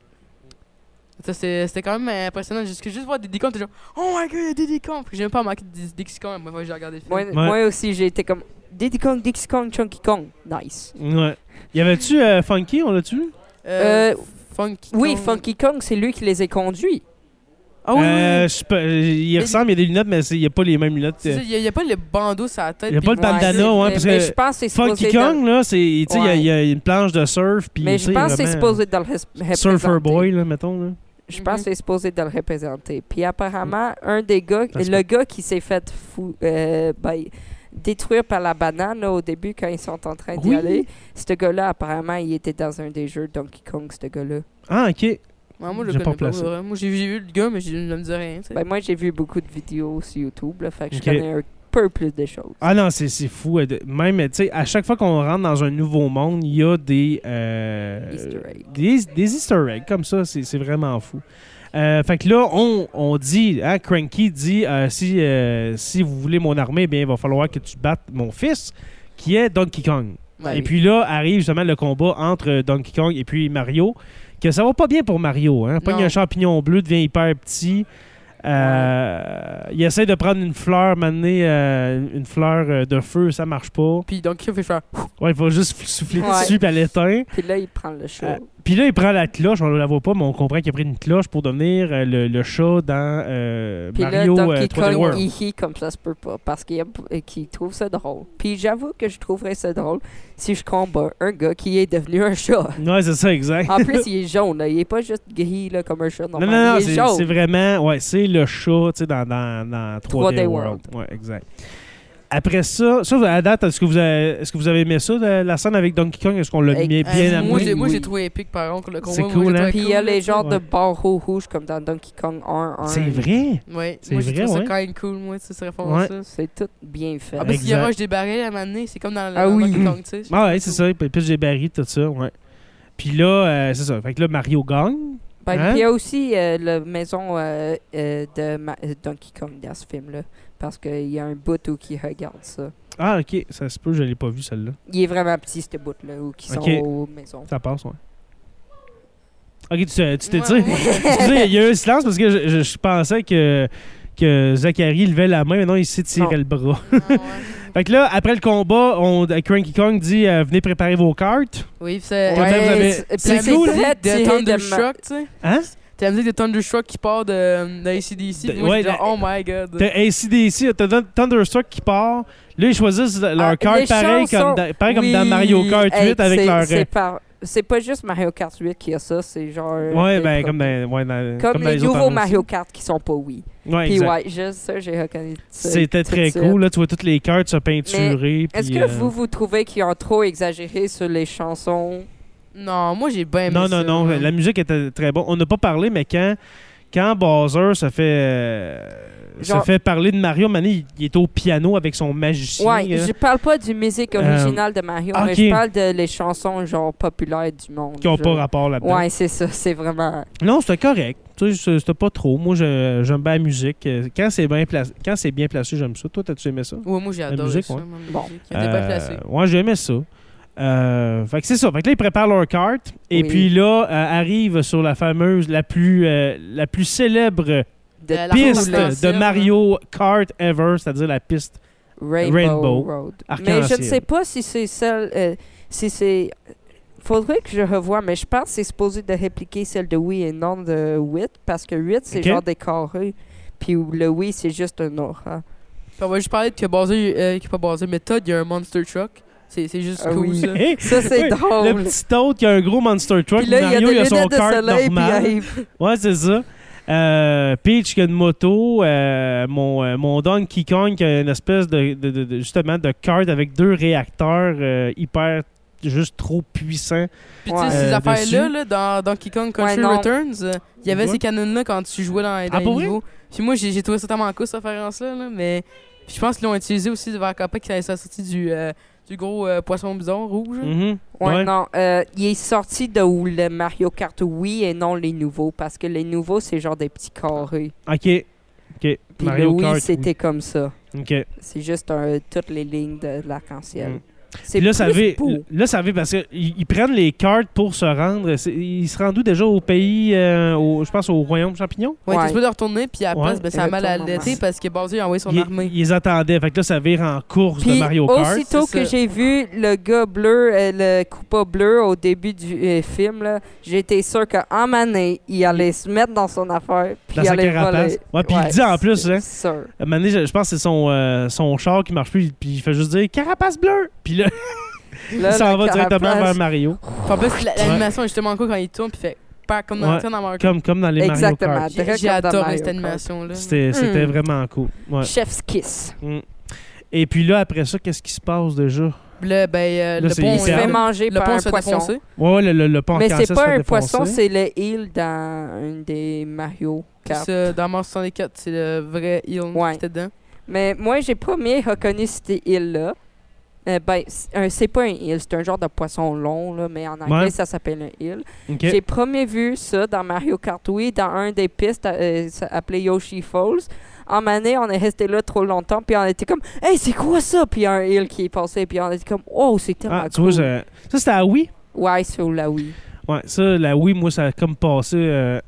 sais. C'était quand même impressionnant. Juste voir Diddy Kong, t'es genre, oh my god, il y a Diddy Kong. Puis j'ai même pas remarqué Dixie Kong, moi j'ai regardé le film. Moi aussi, j'ai été comme Diddy Kong, Dixie Kong, Chunky Kong. Nice. Ouais. Y avait-tu Funky, on l'a-tu? Funky Oui, Kong. Funky Kong, c'est lui qui les a conduits. Ah oui, oui. Je sais pas, il ressemble, il y a des lunettes, mais il n'y a pas les mêmes lunettes. C'est ça, il y a pas le bandeau sur la tête. Il y a puis- pas le bandana, ouais, parce mais que je pense que c'est Funky supposé Kong, là, c'est, tu sais, Ouais. il y a une planche de surf, puis Mais tu je sais, pense que c'est vraiment, supposé de le représenter. Surfer Boy, là, mettons, là. Je pense que c'est supposé de le représenter. Puis apparemment, un des gars, Ça se le gars qui s'est fait détruire par la banane là, au début quand ils sont en train d'y Oui. aller, ce gars-là, apparemment, il était dans un des jeux Donkey Kong, ce gars-là. Ah, ok. Ouais, moi je J'ai le pas connais pas. placé. Vrai. Moi j'ai vu le gars, mais je ne me dis rien. Tu sais. Ben, moi, j'ai vu beaucoup de vidéos sur YouTube, là, fait que Ok. je connais un peu plus des choses. Ah non, c'est fou. Même, tu sais, à chaque fois qu'on rentre dans un nouveau monde, il y a des Easter eggs. des Easter eggs comme ça. C'est vraiment fou. Fait que là, on dit, hein, Cranky dit, si vous voulez mon armée, bien, il va falloir que tu battes mon fils, qui est Donkey Kong. Ouais. Et puis là, arrive justement le combat entre Donkey Kong et puis Mario, que ça va pas bien pour Mario. Hein? Pogne Non. un champignon bleu, devient hyper petit. Il essaie de prendre une fleur, m'amener une fleur de feu, ça marche pas. Puis donc il fait faire. Ouais, il va juste souffler Ouais. dessus, puis elle l'éteint. Puis là, il prend le chat. Puis là, il prend la cloche, on la voit pas, mais on comprend qu'il a pris une cloche pour devenir le chat dans Puis là, Mario Donkey 3D Kong, World. il rit comme ça se peut pas, parce qu'il trouve ça drôle. Puis j'avoue que je trouverais ça drôle si je combats un gars qui est devenu un chat. Ouais, c'est ça, exact. En plus, il est jaune, là. Il est pas juste gris là, comme un chat Non, normal. non, non, il est c'est jaune. vraiment, ouais, c'est le chat, tu sais, dans 3D, 3D World. Ouais, exact. Après ça, à date, est-ce que vous avez aimé ça, la scène avec Donkey Kong? Est-ce qu'on l'a bien amené? Moi, Oui, j'ai oui. trouvé épique par contre le combat. C'est moi, cool, j'ai hein? trouvé Puis il y a cool, les là, genres de Ouais. barreaux rouges comme dans Donkey Kong 1. C'est vrai? Ouais, C'est moi j'ai vrai, trouvé ouais. ça quand même cool, moi, ça serait fort Ouais. ça. C'est tout bien fait. Ah, parce qu'il y Exact. a des barils à m'amener, c'est comme dans Ah dans oui. Donkey Kong, tu sais. Ah ouais, c'est ça. Puis j'ai barré tout ça, ouais. Puis là, c'est ça. Fait que là, Mario gagne. Ben, Hein? Puis il y a aussi la maison de Donkey Kong dans ce film-là. Parce qu'il y a un bout où qui regarde ça. Ah, ok. Ça se peut, je l'ai pas vu, celle-là. Il est vraiment petit, ce bout-là, où qui sont Ok. aux maisons. Ça passe, ouais. Ok, tu t'es dit. Ouais. Excusez, il y a eu un silence parce que je pensais que Zachary levait la main, mais non, il s'étirait Non. le bras. Ah, ouais. Fait que là, après le combat, Cranky Kong dit venez préparer vos cartes. Oui, c'est. Comme ça, vous avez- C'est c'est cool, très de tiré de Thunderstruck, tu sais. Hein? T'as la musique de Thunderstruck qui part de ACDC. Moi, ouais, je dis, oh my god. T'as ACDC, t'as Thunderstruck qui part. Là, ils choisissent leur carte les pareil chansons- comme Oui, dans Mario Kart 8 avec leur. C'est pas juste Mario Kart 8 qui a ça, c'est genre... Ouais, des ben, pro- comme les les autres nouveaux annonces. Mario Kart qui sont pas oui. Ouais, Puis exact. ouais, juste ça, j'ai reconnu ça. C'était tout très de cool. suite. Là, tu vois toutes les cartes se peinturer. Est-ce puis, que vous trouvez qu'ils ont trop exagéré sur les chansons? Non, moi j'ai bien aimé Non, ça. non, non. La musique était très bonne. On n'a pas parlé, mais quand quand Bowser se fait parler de Mario, Mané, il est au piano avec son magicien. Ouais, je parle pas du musique originale de Mario, mais je parle de les chansons genre populaires du monde. Qui n'ont pas rapport là-dedans. Ouais, c'est ça, c'est vraiment... Non, c'était correct. Tu sais, c'était pas trop. Moi, j'aime bien la musique. Quand c'est bien placé, j'aime ça. Toi, t'as-tu aimé ça? Ouais, moi j'ai adoré musique, ça. ouais. Bon. Il était bien placé. Ouais, j'ai aimé ça. Fait que c'est ça. Fait que là, ils préparent leur carte. Et Oui. puis là, arrive sur la fameuse, la plus célèbre La piste route de Mario Kart ever, c'est-à-dire la piste Rainbow Road. arc-en-ciel. Mais je ne sais pas si c'est celle... si c'est... Faudrait que je revoie, mais je pense que c'est supposé de répliquer celle de Wii et non de 8, parce que 8, c'est Ok. genre des carrés, puis le Wii, c'est juste un aura. Puis on va juste parler de que Bowser, qui est pas Bowser, mais Todd, il y a un Monster Truck. C'est juste Ah cool, oui. ça. Hey, Ça, c'est oui, drôle. Le petit Toad qui a un gros monster truck. Puis là, Mario, il a son lunettes de kart soleil, normal. puis Ouais, c'est ça. Peach qui a une moto. Mon Donkey Kong qui a une espèce justement de kart avec 2 réacteurs hyper juste trop puissants. Puis tu sais, ces dessus. affaires-là, là, dans Donkey Kong Country non. Returns, il y avait Ouais. ces canons-là quand tu jouais dans les pour vrai? niveaux. Puis moi, j'ai trouvé ça tellement cool, cette référence-là, là, mais puis je pense qu'ils l'ont utilisé aussi vers Copa qui ça sorti du gros poisson bizarre rouge. Mhm. Ouais, non. Il est sorti de où le Mario Kart Wii et non les nouveaux, parce que les nouveaux, c'est genre des petits carrés. OK. Puis Mario le Wii, Kart, c'était comme ça. oui. OK. C'est juste toutes les lignes de l'arc-en-ciel. Mm. C'est Puis là, ça plus avait, beau. là, ça avait parce qu'ils prennent les cartes pour se rendre. Ils se rendent où déjà au pays, je pense au Royaume Champignon? Ouais, Ouais. t'es supposé de retourner, puis à la Ouais. place, ben, ça a mal à Retourne en l'été masse. parce que Bowser a envoyé son armée. Ils attendaient. Fait que là, ça vire en course de Puis Mario Kart. aussitôt c'est que ça. j'ai vu le gars bleu, le coupa bleu au début du film, là, j'étais sûr qu'en manée, il allait se mettre dans son affaire, puis Dans il sa allait carapace. voler. Ouais, puis il le dit en plus, c'est hein. sûr. À un moment donné, je pense que c'est son char qui marche plus, puis il fait juste dire carapace bleue. Puis là, Là, il s'en la va directement carapace- vers Mario. Puis en plus, l'animation est justement cool quand il tourne, puis fait pas comme dans, Ouais. dans Mario Kart. Comme dans les Exactement. Mario Kart. direct J'ai comme dans adoré Mario cette Kart. animation-là. C'était vraiment cool. Ouais. Chef's kiss. Mm. Et puis là, après ça, qu'est-ce qui se passe déjà? Là, ben, Là, le c'est- pont, il Il se perd. fait manger le par pont un se fait poisson. défoncer. Ouais, le pont Mais arc-en-ciel c'est se pas fait un poisson, défoncer. c'est le heal dans un des Mario Kart. Ça, dans Mario 64, c'est le vrai Heal Ouais. qui était dedans. Mais moi, j'ai pas bien reconnu cette île-là. Ben, c'est pas un île, c'est un genre de poisson long, là, mais en anglais, Ouais. ça s'appelle un île. OK. J'ai premier vu ça dans Mario Kart Wii, dans un des pistes appelé Yoshi Falls. En année, on est resté là trop longtemps, puis on était comme « Hey, c'est quoi ça? » Puis il y a un île qui est passé, puis on était comme « Oh, c'est tellement Ah, tu vois, cool. ça c'était à Wii? Ouais, sur la Wii. Ouais, ça, la Wii, moi, ça a comme passé,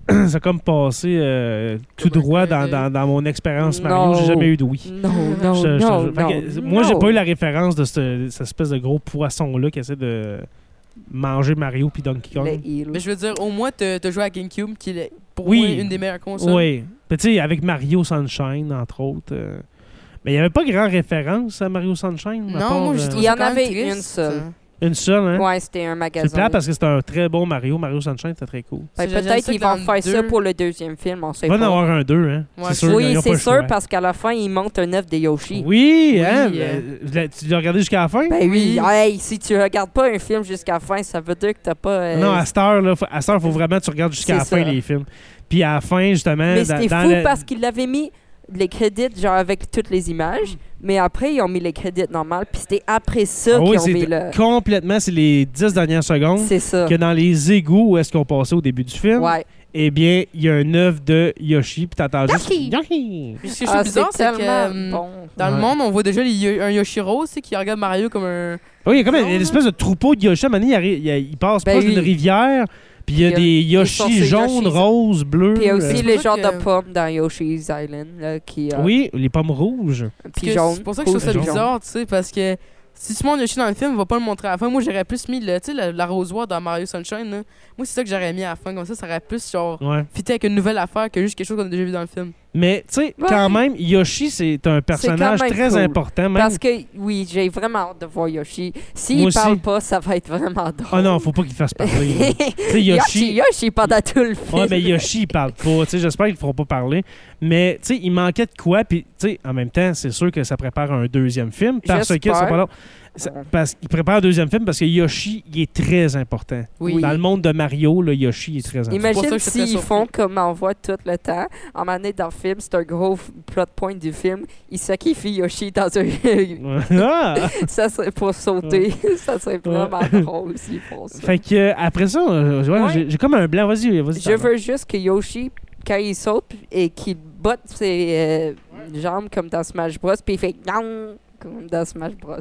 tout droit dans mon expérience Mario. Non. J'ai jamais eu de Wii. Non, non, Fait non, que, non. moi, j'ai non. pas eu la référence de cette espèce de gros poisson-là qui essaie de manger Mario puis Donkey Kong. Le île. Mais je veux dire, au moins, t'as joué à GameCube, qui est pour Oui. moi une des meilleures consoles. Oui. Tu sais, avec Mario Sunshine, entre autres. Mais il n'y avait pas grand référence à Mario Sunshine. à Non, part, moi, j'ai Il trouvé y ça en quand même avait triste. une seule. une seule, hein? Ouais, c'était un C'est magasin. plat parce que c'était un très bon Mario. Mario Sunshine, c'était très cool. Ben, J'aime peut-être ça qu'ils que dans vont le faire ça 2, pour le deuxième film, on sait Il va en pas. avoir un 2, hein? Ouais, c'est sûr. ils Oui, n'ont pas c'est le sûr, choix. parce qu'à la fin, ils montent un œuf de Yoshi. Oui, Oui, hein? Tu l'as regardé jusqu'à la fin? Ben oui, Oui. hey, si tu regardes pas un film jusqu'à la fin, ça veut dire que t'as pas... Non, à cette heure, il faut vraiment que tu regardes jusqu'à la C'est fin ça. les films. Puis à la fin, justement... Mais c'était dans fou le- parce qu'ils l'avaient mis les crédits, genre avec toutes les images, mais après, ils ont mis les crédits normales, puis c'était après ça Ah oui, qu'ils ont mis c'est le... complètement... C'est les 10 dernières secondes C'est ça. que dans les égouts où est-ce qu'on passait au début du film, Ouais. eh bien, il y a un œuf de Yoshi, puis t'entends juste... Yoshi! Yoshi! Puis ce que je trouve bizarre, c'est que tellement bon. dans le Ouais. monde, on voit déjà un Yoshiro, tu sais, qui regarde Mario comme un... Oui, il y a comme Non, une espèce de troupeau de Yoshi. À un moment donné, il passe Ben proche oui. d'une rivière, puis il y a Il y a- des ils sont Yoshi ces jaunes, Yoshis. roses, bleus. Puis il y a aussi c'est les pour ça genres que- de pommes dans Yoshi's Island, là, qui... Oui, les pommes rouges. Puis que jaune. C'est pour ça que je trouve ça Jaune. bizarre, tu sais, parce que si tu montres Yoshi dans le film, on va pas le montrer à la fin. Moi, j'aurais plus mis l'arrosoir dans Mario Sunshine. Là. Moi, c'est ça que j'aurais mis à la fin. Comme ça aurait plus genre Ouais. fité avec une nouvelle affaire que juste quelque chose qu'on a déjà vu dans le film. Mais, tu sais, Ouais. quand même, Yoshi, c'est un personnage même très cool. important. Même... Parce que, oui, j'ai vraiment hâte de voir Yoshi. Moi S'il aussi. parle pas, ça va être vraiment drôle. Oh non, faut pas qu'il fasse parler. là. Tu sais, Yoshi, Yoshi... Yoshi pendant tout le film. Ouais, mais Yoshi, il parle pas. Tu sais, j'espère qu'ils ne feront pas parler. Mais, tu sais, il manquait de quoi. Puis, tu sais, en même temps, c'est sûr que ça prépare un deuxième film. Parce que J'espère. c'est pas long. Parce qu'il prépare un deuxième film parce que Yoshi, il est très important. Oui. Dans le monde de Mario, là, Yoshi est très important. pour ça Imagine que je suis très s'ils surpris. font comme on voit tout le temps. En année dans le film, c'est un gros plot point du film. Ils sacrifient Yoshi dans un. Ah! Ça serait pour sauter. Ça serait vraiment drôle s'ils font ça. Fait que après ça, Ouais. j'ai comme un blanc. Vas-y. Je veux juste que Yoshi, quand il saute et qu'il botte ses jambes comme dans Smash Bros, puis il fait gang comme dans Smash Bros.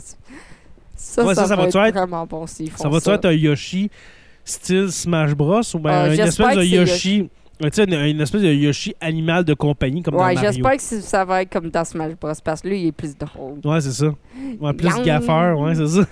Ça Ouais, ça va va-tu être être- vraiment bon s'ils font Ça va-tu être un Yoshi style Smash Bros ou bien une j'espère espèce de que c'est Yoshi. Tu sais, une espèce de Yoshi animal de compagnie comme Ouais, dans Mario. j'espère que ça va être comme dans Smash Bros parce que lui, il est plus drôle. Ouais, c'est ça. Ouais, plus Yang. gaffeur, ouais, c'est ça.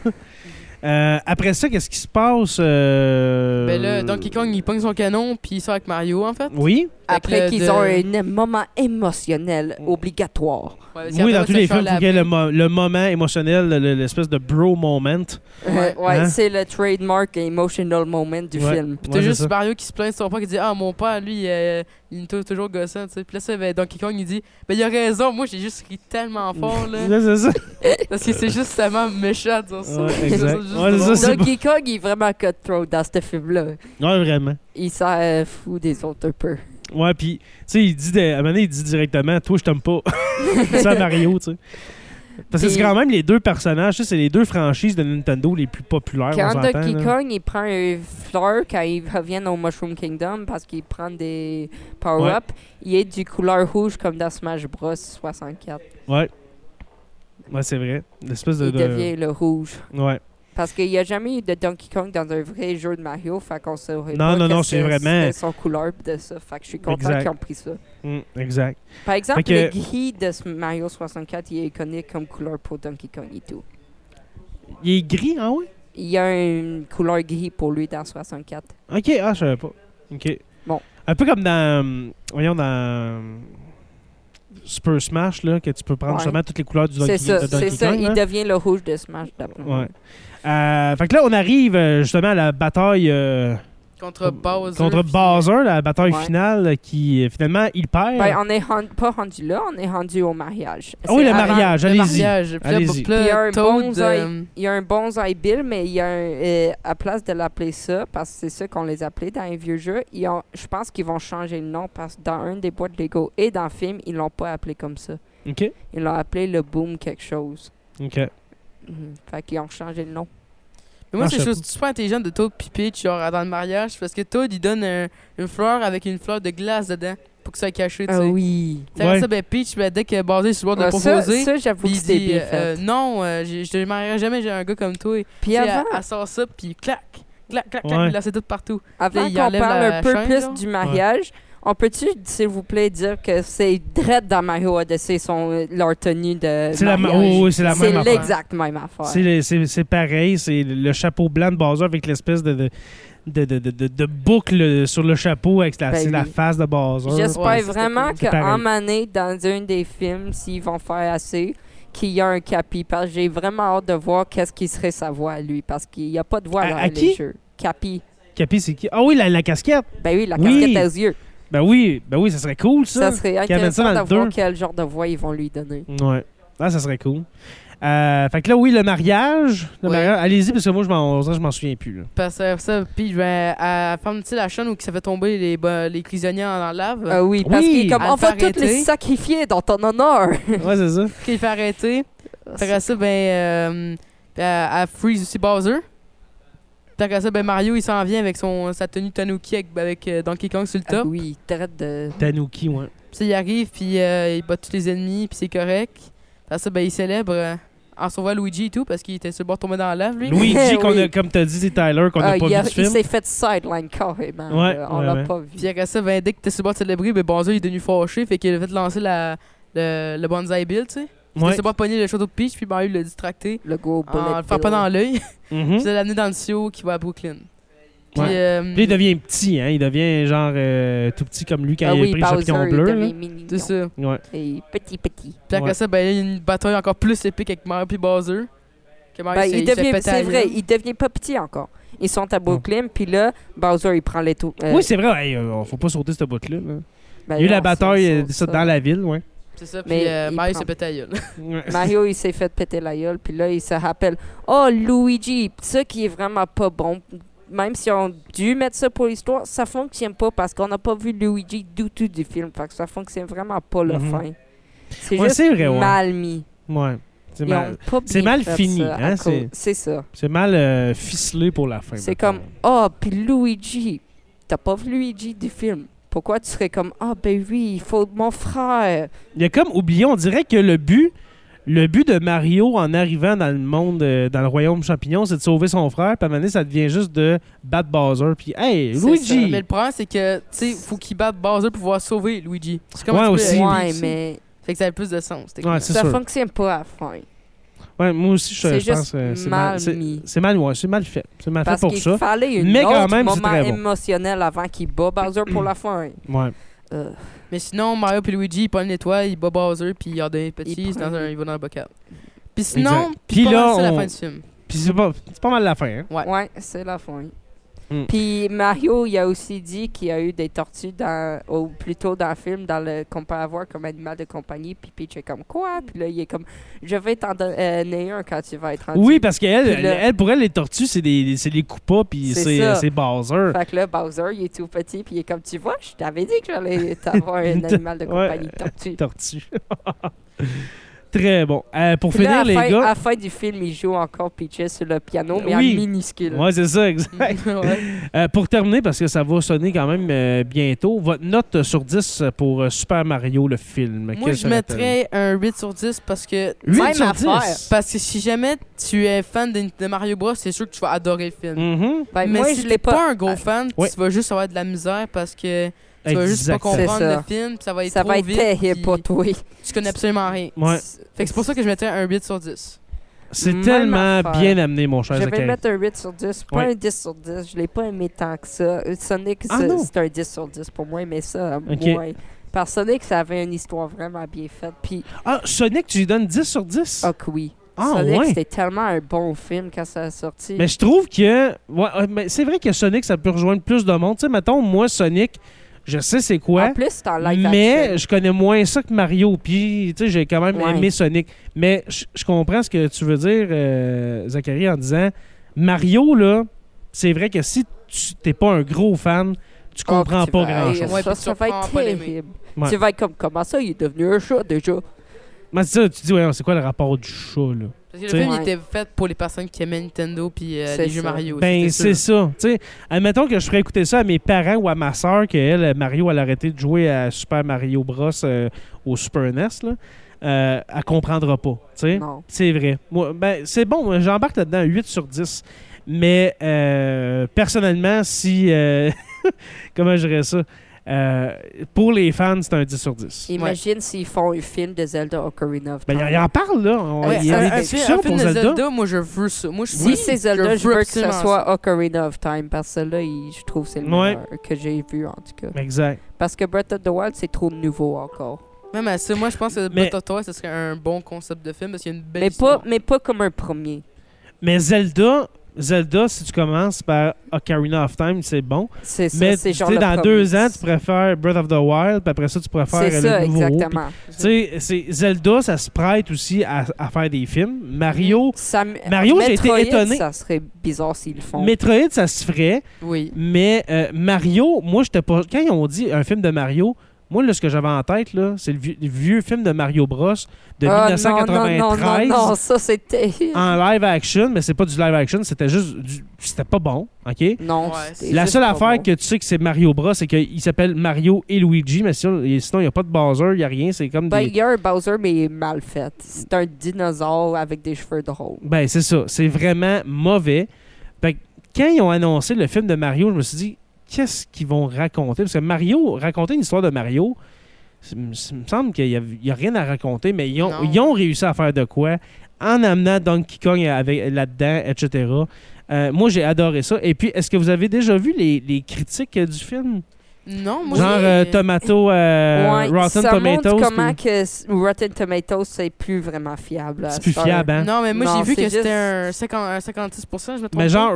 Après ça, qu'est-ce qui se passe? Ben là, Donkey Kong, il pogne son canon, puis il sort avec Mario, en fait. Oui? Après le- qu'ils de- ont un moment émotionnel obligatoire. Ouais, Oui, dans tous les films, il faut qu'il y ait le, mo... le moment émotionnel, l'espèce de bro moment. Ouais. Ouais, Hein? c'est le trademark emotional moment du Ouais. film. Puis Ouais, t'as c'est juste ça. Mario qui se plaint de son père qui dit ah mon père lui il me trouve toujours gossant tu sais. Puis là ça ben, Donkey Kong il dit ben il a raison moi j'ai juste ri tellement fort là Ouais, c'est ça. parce que c'est juste tellement méchant de dire ça. Ouais, Je trouve exact. juste Ouais, c'est drôle. ça, c'est Donkey Kong, il est vraiment cutthroat dans ce film-là. Ouais, vraiment. Il s'en fout des autres un peu. Ouais, puis, tu sais, il dit, à un moment donné, il dit directement, toi, je t'aime pas. C'est à Mario, tu sais. Parce que c'est Puis- quand même les deux personnages, tu sais, c'est les deux franchises de Nintendo les plus populaires, on Quand s'entend. Donkey là. Kong, il prend une fleur quand il revient au Mushroom Kingdom parce qu'il prend des power-up, il est du couleur rouge comme dans Smash Bros 64. Ouais. Ouais, c'est vrai. L'espèce de... Il devient le rouge. Ouais. Parce qu'il n'y a jamais eu de Donkey Kong dans un vrai jeu de Mario, fait qu'on saurait Non, pas non, non, qu'est-ce c'est que vraiment- c'était son couleur pis de ça. Fait que je suis content Exact. qu'ils ont pris ça. Exact. Par exemple, Fait que- le gris de ce Mario 64, il est iconique comme couleur pour Donkey Kong et tout. Il est gris, ah oui? Il y a une couleur gris pour lui dans 64. Ok, ah, je savais pas. Ok. Bon. Un peu comme dans... voyons, dans... Super Smash, là, que tu peux prendre Ouais. justement toutes les couleurs du Donkey, C'est ça, de Donkey c'est ça. Kong, Il là. devient le rouge de Smash d'après moi. Ouais. Fait que là, on arrive justement à la bataille Contre Bowser. contre puis- Bowser, la bataille Ouais. finale qui, finalement, il perd. Ben, on est pas rendu là, on est rendu au mariage. Ah oui, C'est le avant- mariage, Le allez-y. mariage. Puis là, Allez-y. puis là, Puis il y a un Toad, bonsaï. Il y a un bonsaï Bill, mais il y a à place de l'appeler ça, parce que c'est ça qu'on les appelait dans les vieux jeux, je pense qu'ils vont changer le nom parce que dans un des boîtes Lego et dans le film, ils l'ont pas appelé comme ça. OK. Ils l'ont appelé le Boom quelque chose. OK. Fait qu'ils ont changé le nom. Mais moi, Ah, c'est je sais chose super intelligente de Toad pis Peach, genre dans le mariage, parce que Toad il donne une fleur avec une fleur de glace dedans pour que ça soit caché, tu sais. Ah oui. Tu sais, Ouais. ça, ben Peach, ben, dès que Bowser est sur le bord de le Ça, proposer, ça j'avoue puis que il c'était dit bien fait. non, je te marierai jamais, j'ai un gars comme toi. Puis Puis avant, elle sort ça, puis clac, clac, clac, Ouais. clac, il la tout partout. avant là, il qu'on enlève parle la un peu chaîne, plus genre. du mariage, on peut-tu, s'il vous plaît, dire que c'est direct dans Mario Odyssey leur tenue de C'est la, mariage. oui, c'est la C'est même affaire. l'exact même affaire. C'est pareil, c'est le chapeau blanc de Bowser avec l'espèce de boucle sur le chapeau avec Ben c'est la oui. face de Bowser. J'espère Ouais, ça, c'était vraiment cool. C'est pareil. qu'en année, dans un des films, s'ils vont faire assez, qu'il y a un Cappy. Parce que j'ai vraiment hâte de voir qu'est-ce qui serait sa voix à lui. Parce qu'il n'y a pas de voix dans À les qui? jeux. Cappy. Capi, c'est qui? Ah oui, la casquette. Ben oui, la Oui. casquette aux yeux. Ben oui, ça serait cool, ça. Ça serait Qu'ils amènent ça intéressant dans de le voir 2. quel genre de voix ils vont lui donner. Ouais. Ah, ça serait cool. Fait que là, oui, le mariage. Ouais. Allez-y, parce que moi, je m'en souviens plus. Là. Parce que ça, Peach, ben, elle ferme, tu sais, la chaîne où ça fait tomber les prisonniers dans la lave. Ah oui, parce Oui. qu'il est comme, Elle on le va fait tous les arrêter. sacrifier dans ton honneur. Ouais, c'est ça. Puis il fait arrêter. Après ça, elle freeze aussi Bowser. Puis après ça, ben, Mario, il s'en vient avec sa tenue Tanuki avec Donkey Kong sur le Ah top. oui, traite de... Tanuki, ouais. Puis ça, il arrive, puis il bat tous les ennemis, puis c'est correct. Après ça, ben, il célèbre en sauvant Luigi et tout, parce qu'il était sur le bord de tomber dans la lave, lui. Luigi, Oui. comme t'as dit, c'est Tyler, qu'on n'a Ah, pas vu du il film. s'est fait sideline carrément. Ouais, là. On ouais, l'a ouais. pas vu. Puis après ça, ben, dès que t'es sur le bord de célébrer, ben, Bowser, il est devenu fâché, fait qu'il a fait lancer le Bonsaï Bill, tu sais. Il était Ouais. sur le bord de pogner le château de Peach, puis Mario l'a distracté Le gros bullet en le faisant pas bill. dans l'œil. Mhm. Puis il l'a amené dans le tuyau qui va à Brooklyn. Puis, Ouais. Puis il devient petit, hein. Il devient genre tout petit comme lui quand Ah il oui, a pris le Bowser, champignon il bleu. devient Là. mignon. c'est ça. Ouais. Et petit. Puis après Ouais. ça, ben, il y a une bataille encore plus épique avec Mario et Bowser. Que Mario, Ben, s'est- il s'est devient, pété c'est la vrai, gueule. il devient pas petit encore. Ils sont à Brooklyn, puis là, Bowser, il prend les tout. Oui, c'est vrai. Hey, faut pas sauter cette bout-là. Là. ben Il y a eu la non, bataille c'est ça, dans la ville, ouais. C'est ça, puis Mais Mario prend- s'est pété la gueule. Mario, il s'est fait péter la gueule, puis là, il se rappelle « Oh, Luigi! » Ça qui est vraiment pas bon. Même si on a dû mettre ça pour l'histoire, ça fonctionne pas parce qu'on n'a pas vu Luigi du tout du film. Fait que ça fonctionne vraiment pas le Mhm. fin. C'est Ouais, juste c'est vrai, ouais. mal mis. Ouais. C'est Ils mal, ont pas c'est bien mal fait fini, ça à hein, cause- C'est ça. c'est mal ficelé pour la fin. C'est mettons. comme « Oh, puis Luigi! T'as pas vu Luigi du film. Pourquoi tu serais comme « Ah, ben oui, il faut mon frère! Il y a comme oublié, on dirait que le but de Mario en arrivant dans le monde, dans le royaume champignon, c'est de sauver son frère. Puis à un moment donné, ça devient juste de battre Bowser. Puis, hey, C'est Luigi! Mais le problème, c'est que, tu sais, faut qu'il batte Bowser pour pouvoir sauver Luigi. C'est comme Ouais, un petit aussi. peu Ouais, Peach. mais Fait que ça a plus de sens. Ouais, c'est ça sûr. fonctionne pas à la fin. Ouais, moi aussi, je C'est pense juste que c'est mal mal, c'est, mis. c'est mal, ouais, c'est mal fait. C'est mal Parce fait pour qu'il ça. fallait une Mais quand autre même, c'est moment très bon. émotionnel avant qu'il bat Bowser pour la fin. Ouais. Mais sinon, Mario et Luigi, ils prennent l'étoile, ils bat Bowser, puis ils ordonnent les petits, Ils il va dans le bocal. Puis sinon, Exact. puis Puis pas là, mal ça, la on- fin du film. Puis c'est pas mal la fin, hein? Ouais, c'est la fin. Mm. Puis Mario, il a aussi dit qu'il y a eu des tortues ou plutôt dans le film, qu'on peut avoir comme animal de compagnie. Puis Peach est comme quoi? Puis là, il est comme je vais t'en donner un quand tu vas être rendu. Oui, parce qu'elle, Puis là- elle, pour elle, les tortues, c'est des Koopas, puis C'est ça. c'est Bowser. Fait que là, Bowser, il est tout petit, puis il est comme tu vois, je t'avais dit que j'allais t'avoir un animal de compagnie tortue. Tortue. Très bon. Pour Puis là, finir, les à gars. la fin du film, il joue encore Peaches sur le piano, mais Oui. en minuscule. Ouais, c'est ça, exact. Ouais. Pour terminer, parce que ça va sonner quand même bientôt, votre note sur 10 pour Super Mario, le film. Moi, quelle je serait-elle? mettrais un 8 sur 10 parce que 8 Même sur affaire. 10. parce que si jamais tu es fan de Mario Bros, c'est sûr que tu vas adorer le film. Mhm. Ben, Mais moi, si je l'ai t'es pas pas. un gros fan, Ouais. tu vas juste avoir de la misère parce que tu vas juste pas Exact. C'est comprendre ça. le film, puis ça va être Ça trop va être vite, terrible puis pour toi. tu connais absolument rien. Ouais. Fait que c'est pour ça que je mettrais un 8 sur 10. C'est Même tellement affaire. bien amené, mon cher Je vais Zachary. mettre un 8 sur 10, pas Ouais. un 10 sur 10. Je l'ai pas aimé tant que ça. Sonic, Ah non. c'est un 10 sur 10 pour moi, mais ça, Ok. moins. Par Sonic, ça avait une histoire vraiment bien faite. Puis, Ah, Sonic, tu lui donnes 10 sur 10? oh que oui. Ah, Sonic, ouais. c'était tellement un bon film quand ça a sorti. Mais je trouve que... Ouais, mais c'est vrai que Sonic, ça peut rejoindre plus de monde. Tu sais, mettons, moi, Sonic, je sais c'est quoi. En plus, c'est en live Mais action. je connais moins ça que Mario. Puis, tu sais, j'ai quand même Ouais. aimé Sonic. Mais je comprends ce que tu veux dire, Zachary, en disant Mario, là, c'est vrai que si tu t'es pas un gros fan, tu Oh, comprends tu pas vas- grand-chose. Ouais, ça, puis tu ça va vas être pas l'aimer. terrible. Ouais. Tu vas être comme, comment ça, il est devenu un chat déjà? Mais c'est ça, tu dis, ouais, c'est quoi le rapport du chat, là? Parce que le T'sais. film il Ouais. était fait pour les personnes qui aimaient Nintendo puis C'est les jeux ça. Mario. Ben, c'était c'est sûr. ça. Tu sais, admettons que je ferais écouter ça à mes parents ou à ma soeur, que elle, Mario, elle a arrêté de jouer à Super Mario Bros. Au Super NES, là. Elle comprendra pas. Tu sais. Non. C'est vrai. Moi, ben, c'est bon, moi, j'embarque là-dedans 8 sur 10. Mais personnellement, si. Comment je dirais ça? Pour les fans, c'est un 10 sur 10. Imagine s'ils font un film de Zelda Ocarina of Ben, Time. il en parle, là. Ouais, Il y a un des film- discussions un film pour de Zelda. Zelda, moi je veux ça. Moi, Si c'est Zelda, je veux que ce absolument soit ça. Ocarina of Time, parce que là, je trouve que c'est le Ouais. meilleur que j'ai vu, en tout cas. Exact. Parce que Breath of the Wild, c'est trop nouveau encore. Même à ça, moi je pense que Mais- Breath of the Wild, ce serait un bon concept de film parce qu'il y a une belle Mais histoire. pas, mais pas comme un premier. Mais Zelda, si tu commences par Ocarina of Time, c'est bon. C'est ça, Mais c'est tu genre sais, le dans premier. 2 ans, tu pourrais faire Breath of the Wild, puis après ça, tu pourrais faire C'est ça, le nouveau. exactement. Puis, tu sais, Zelda, ça se prête aussi à faire des films. Mario, Mario, j'ai été Metroid, étonné. Ça serait bizarre s'ils le font. Metroid, ça se ferait. Oui. Mais Mario, moi, j'étais pas. Quand ils ont dit un film de Mario, moi, là, ce que j'avais en tête, là, c'est le vieux film de Mario Bros. De Ah, 1993 non, ça c'était. en live action, mais c'est pas du live action, c'était juste c'était pas bon, OK? Non, Ouais, c'était La juste seule pas affaire bon. que tu sais que c'est Mario Bros, c'est qu'il s'appelle Mario et Luigi, mais sinon, il n'y a pas de Bowser, il n'y a rien, c'est comme Ben, des... il y a un Bowser, mais il est mal fait. C'est un dinosaure avec des cheveux drôles. Ben, c'est ça, c'est vraiment mauvais. Fait que quand ils ont annoncé le film de Mario, je me suis dit, qu'est-ce qu'ils vont raconter? Parce que Mario, raconter une histoire de Mario, il me semble qu'il n'y a rien à raconter, mais Non. ils ont réussi à faire de quoi en amenant Donkey Kong là-dedans, etc. Moi, j'ai adoré ça. Et puis, est-ce que vous avez déjà vu les critiques du film? Non, moi, Genre Tomato, Ouais, Rotten ça Tomatoes. montre comment puis- que Rotten Tomatoes, c'est plus vraiment fiable. à C'est plus cette heure. fiable, hein? Non, mais moi, Non, j'ai vu c'est que c'était juste- un 56%, je me trompe Mais pas. genre,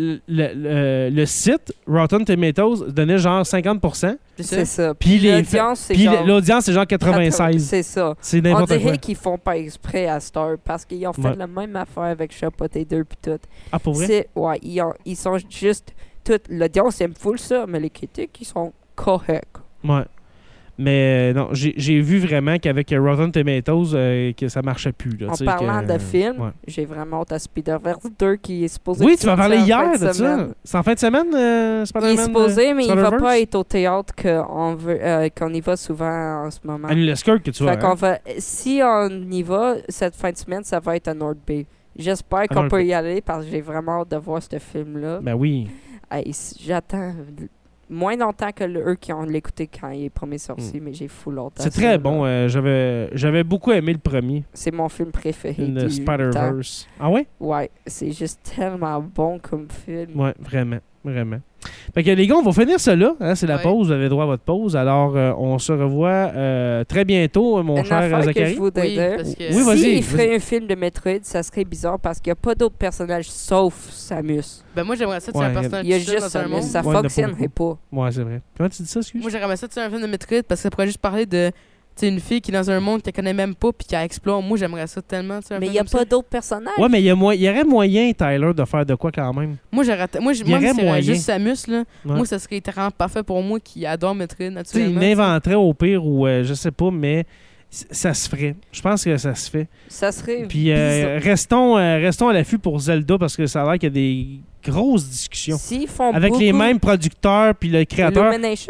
le site Rotten Tomatoes donnait genre 50%, C'est ça. C'est ça. Puis les- l'audience, c'est puis genre... l'audience, c'est genre 96. C'est ça. C'est On n'importe quoi. dirait qu'ils font pas exprès à cette heure parce qu'ils ont fait Ouais. la même affaire avec Shop Potato puis tout. Ah, pour vrai? Ouais, ils sont juste... L'audience aime full ça, mais les critiques, ils sont corrects. Ouais. Mais non, j'ai vu vraiment qu'avec Rotten Tomatoes, que ça marchait plus. Là, En tu sais, parlant que- de films, ouais. j'ai vraiment hâte à Spider-Verse 2 qui est supposé... Oui, tu m'as parlé sortir en hier fin de ça. semaine. C'est en fin de semaine, Il est Spider-Man? supposé, mais il va Spider-Verse? pas être au théâtre qu'on y va souvent en ce moment. Annule le skirt que tu vois. Fait qu'on va, si on y va cette fin de semaine, ça va être à North Bay. J'espère qu'on North peut Bay. y aller parce que j'ai vraiment hâte de voir ce film-là. Ben oui. Hey, j'attends moins longtemps que eux qui ont l'écouté quand il est premier sorti, mais j'ai full hâte à C'est ça, très là. bon. J'avais beaucoup aimé le premier, C'est mon film préféré. le du Spider-Verse. Ah ouais? temps. Ouais, c'est juste tellement bon comme film. Ouais, vraiment. Vraiment. Fait que les gars, on va finir ça là. Hein, c'est la Ouais. pause. Vous avez droit à votre pause. Alors, on se revoit très bientôt, mon Une cher affaire que Zachary. je voudrais Oui, dire. parce que... Oui, vas-y, S'il vas-y. ferait un film de Metroid, ça serait bizarre parce qu'il n'y a pas d'autres personnages sauf Samus. Ben moi, j'aimerais ça, tu sais, Ouais, un personnage Il y a tout seul juste dans un Samus. monde. Ça Ouais, il y en a pas fonctionnerait pas. Ouais, c'est vrai. Comment tu dis ça, excuse? Moi, j'aimerais ça, tu sais, un film de Metroid parce que ça pourrait juste parler de, tu sais, une fille qui est dans un monde qu'elle connaît même pas puis qui explore. Moi, j'aimerais ça tellement, tu sais, un Mais il film n'y a comme ça. pas d'autres personnages. Ouais, mais il y aurait moyen, Tyler, de faire de quoi quand même. Moi, Il y moi, aurait si c'était moyen. juste Samus, là, Ouais. moi, ça serait vraiment parfait pour moi qui adore Metroid, Tu sais, il naturellement. l'inventerait au pire ou je sais pas, mais ça se ferait. Je pense que ça se fait. Ça serait Puis restons à l'affût pour Zelda parce que ça a l'air qu'il y a des grosses discussions. S'ils font Avec les beaucoup mêmes producteurs puis le créateur. Illumination,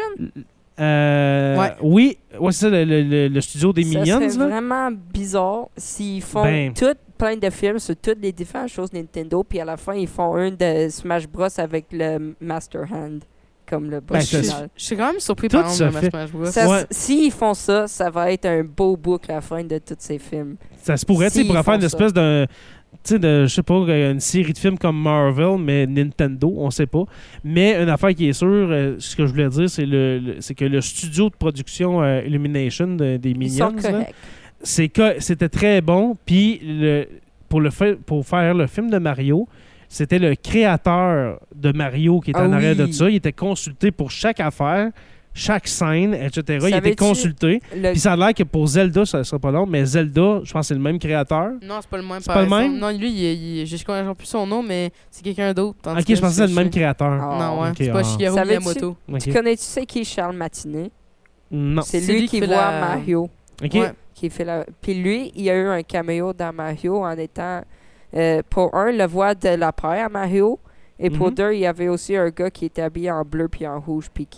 Ouais. Oui, ouais, c'est ça, le studio des ça Minions. serait Là. vraiment bizarre s'ils font Ben. plein de films sur toutes les différentes choses Nintendo, puis à la fin, ils font un de Smash Bros avec le Master Hand, comme le boss ça, final. Je suis quand même surpris Tout par se exemple de fait. Smash Bros. Ouais. S'ils font ça, ça va être un beau boucle à la fin de tous ces films. Ça se pourrait, tu sais, S'ils ils pourraient faire font une espèce d'un. Tu sais, je sais pas, une série de films comme Marvel, mais Nintendo, on sait pas. Mais une affaire qui est sûre, ce que je voulais dire, c'est que le studio de production Illumination des Ils sont Minions, là, corrects. c'était très bon. Puis pour faire le film de Mario, c'était le créateur de Mario qui était en arrière de oui. ça. Il était consulté pour chaque affaire, chaque scène, etc. Il était Savais-tu- consulté. Le- Puis ça a l'air que pour Zelda, ça sera pas long, mais Zelda, je pense que c'est le même créateur. Non, c'est pas le même. C'est par pas le exemple. même? Non, lui, je connais plus son nom, mais c'est quelqu'un d'autre. tandis Ok, je pensais que c'était le même sais- créateur. Ah, Non, ouais, ok, c'est pas ah. Shigeru Savais-tu- Miyamoto. Ok. Tu connais-tu sais qui est Charles Matinet? Non. C'est C'est lui lui qui qui fait voit la- Mario. Ok. Ouais. Qui fait la... Puis lui, il a eu un caméo dans Mario en étant, pour un, la voix de la père à Mario. Et pour Mhm. deux, il y avait aussi un gars qui était habillé en bleu puis en rouge, puis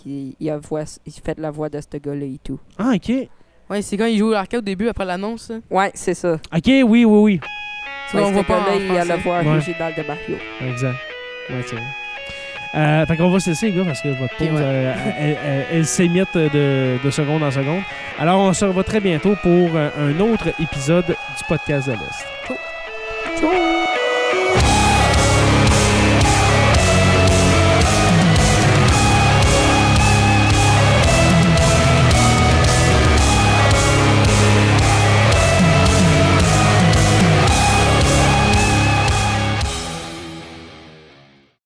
il fait la voix de ce gars-là et tout. Ah, ok. Ouais, c'est quand il joue à l'arcade au début, après l'annonce. là. Ouais, c'est ça. Ok, oui. Tu Ouais, vois, on ce voit pas gars-là, en il a la français. voix Ouais. originale de Mario. Exact. Ouais, c'est vrai. Fait qu'on va se laisser, les gars, parce que votre pause, Ok, ouais. elle s'émite de seconde en seconde. Alors, on se revoit très bientôt pour un autre épisode du podcast de l'Est. Ciao!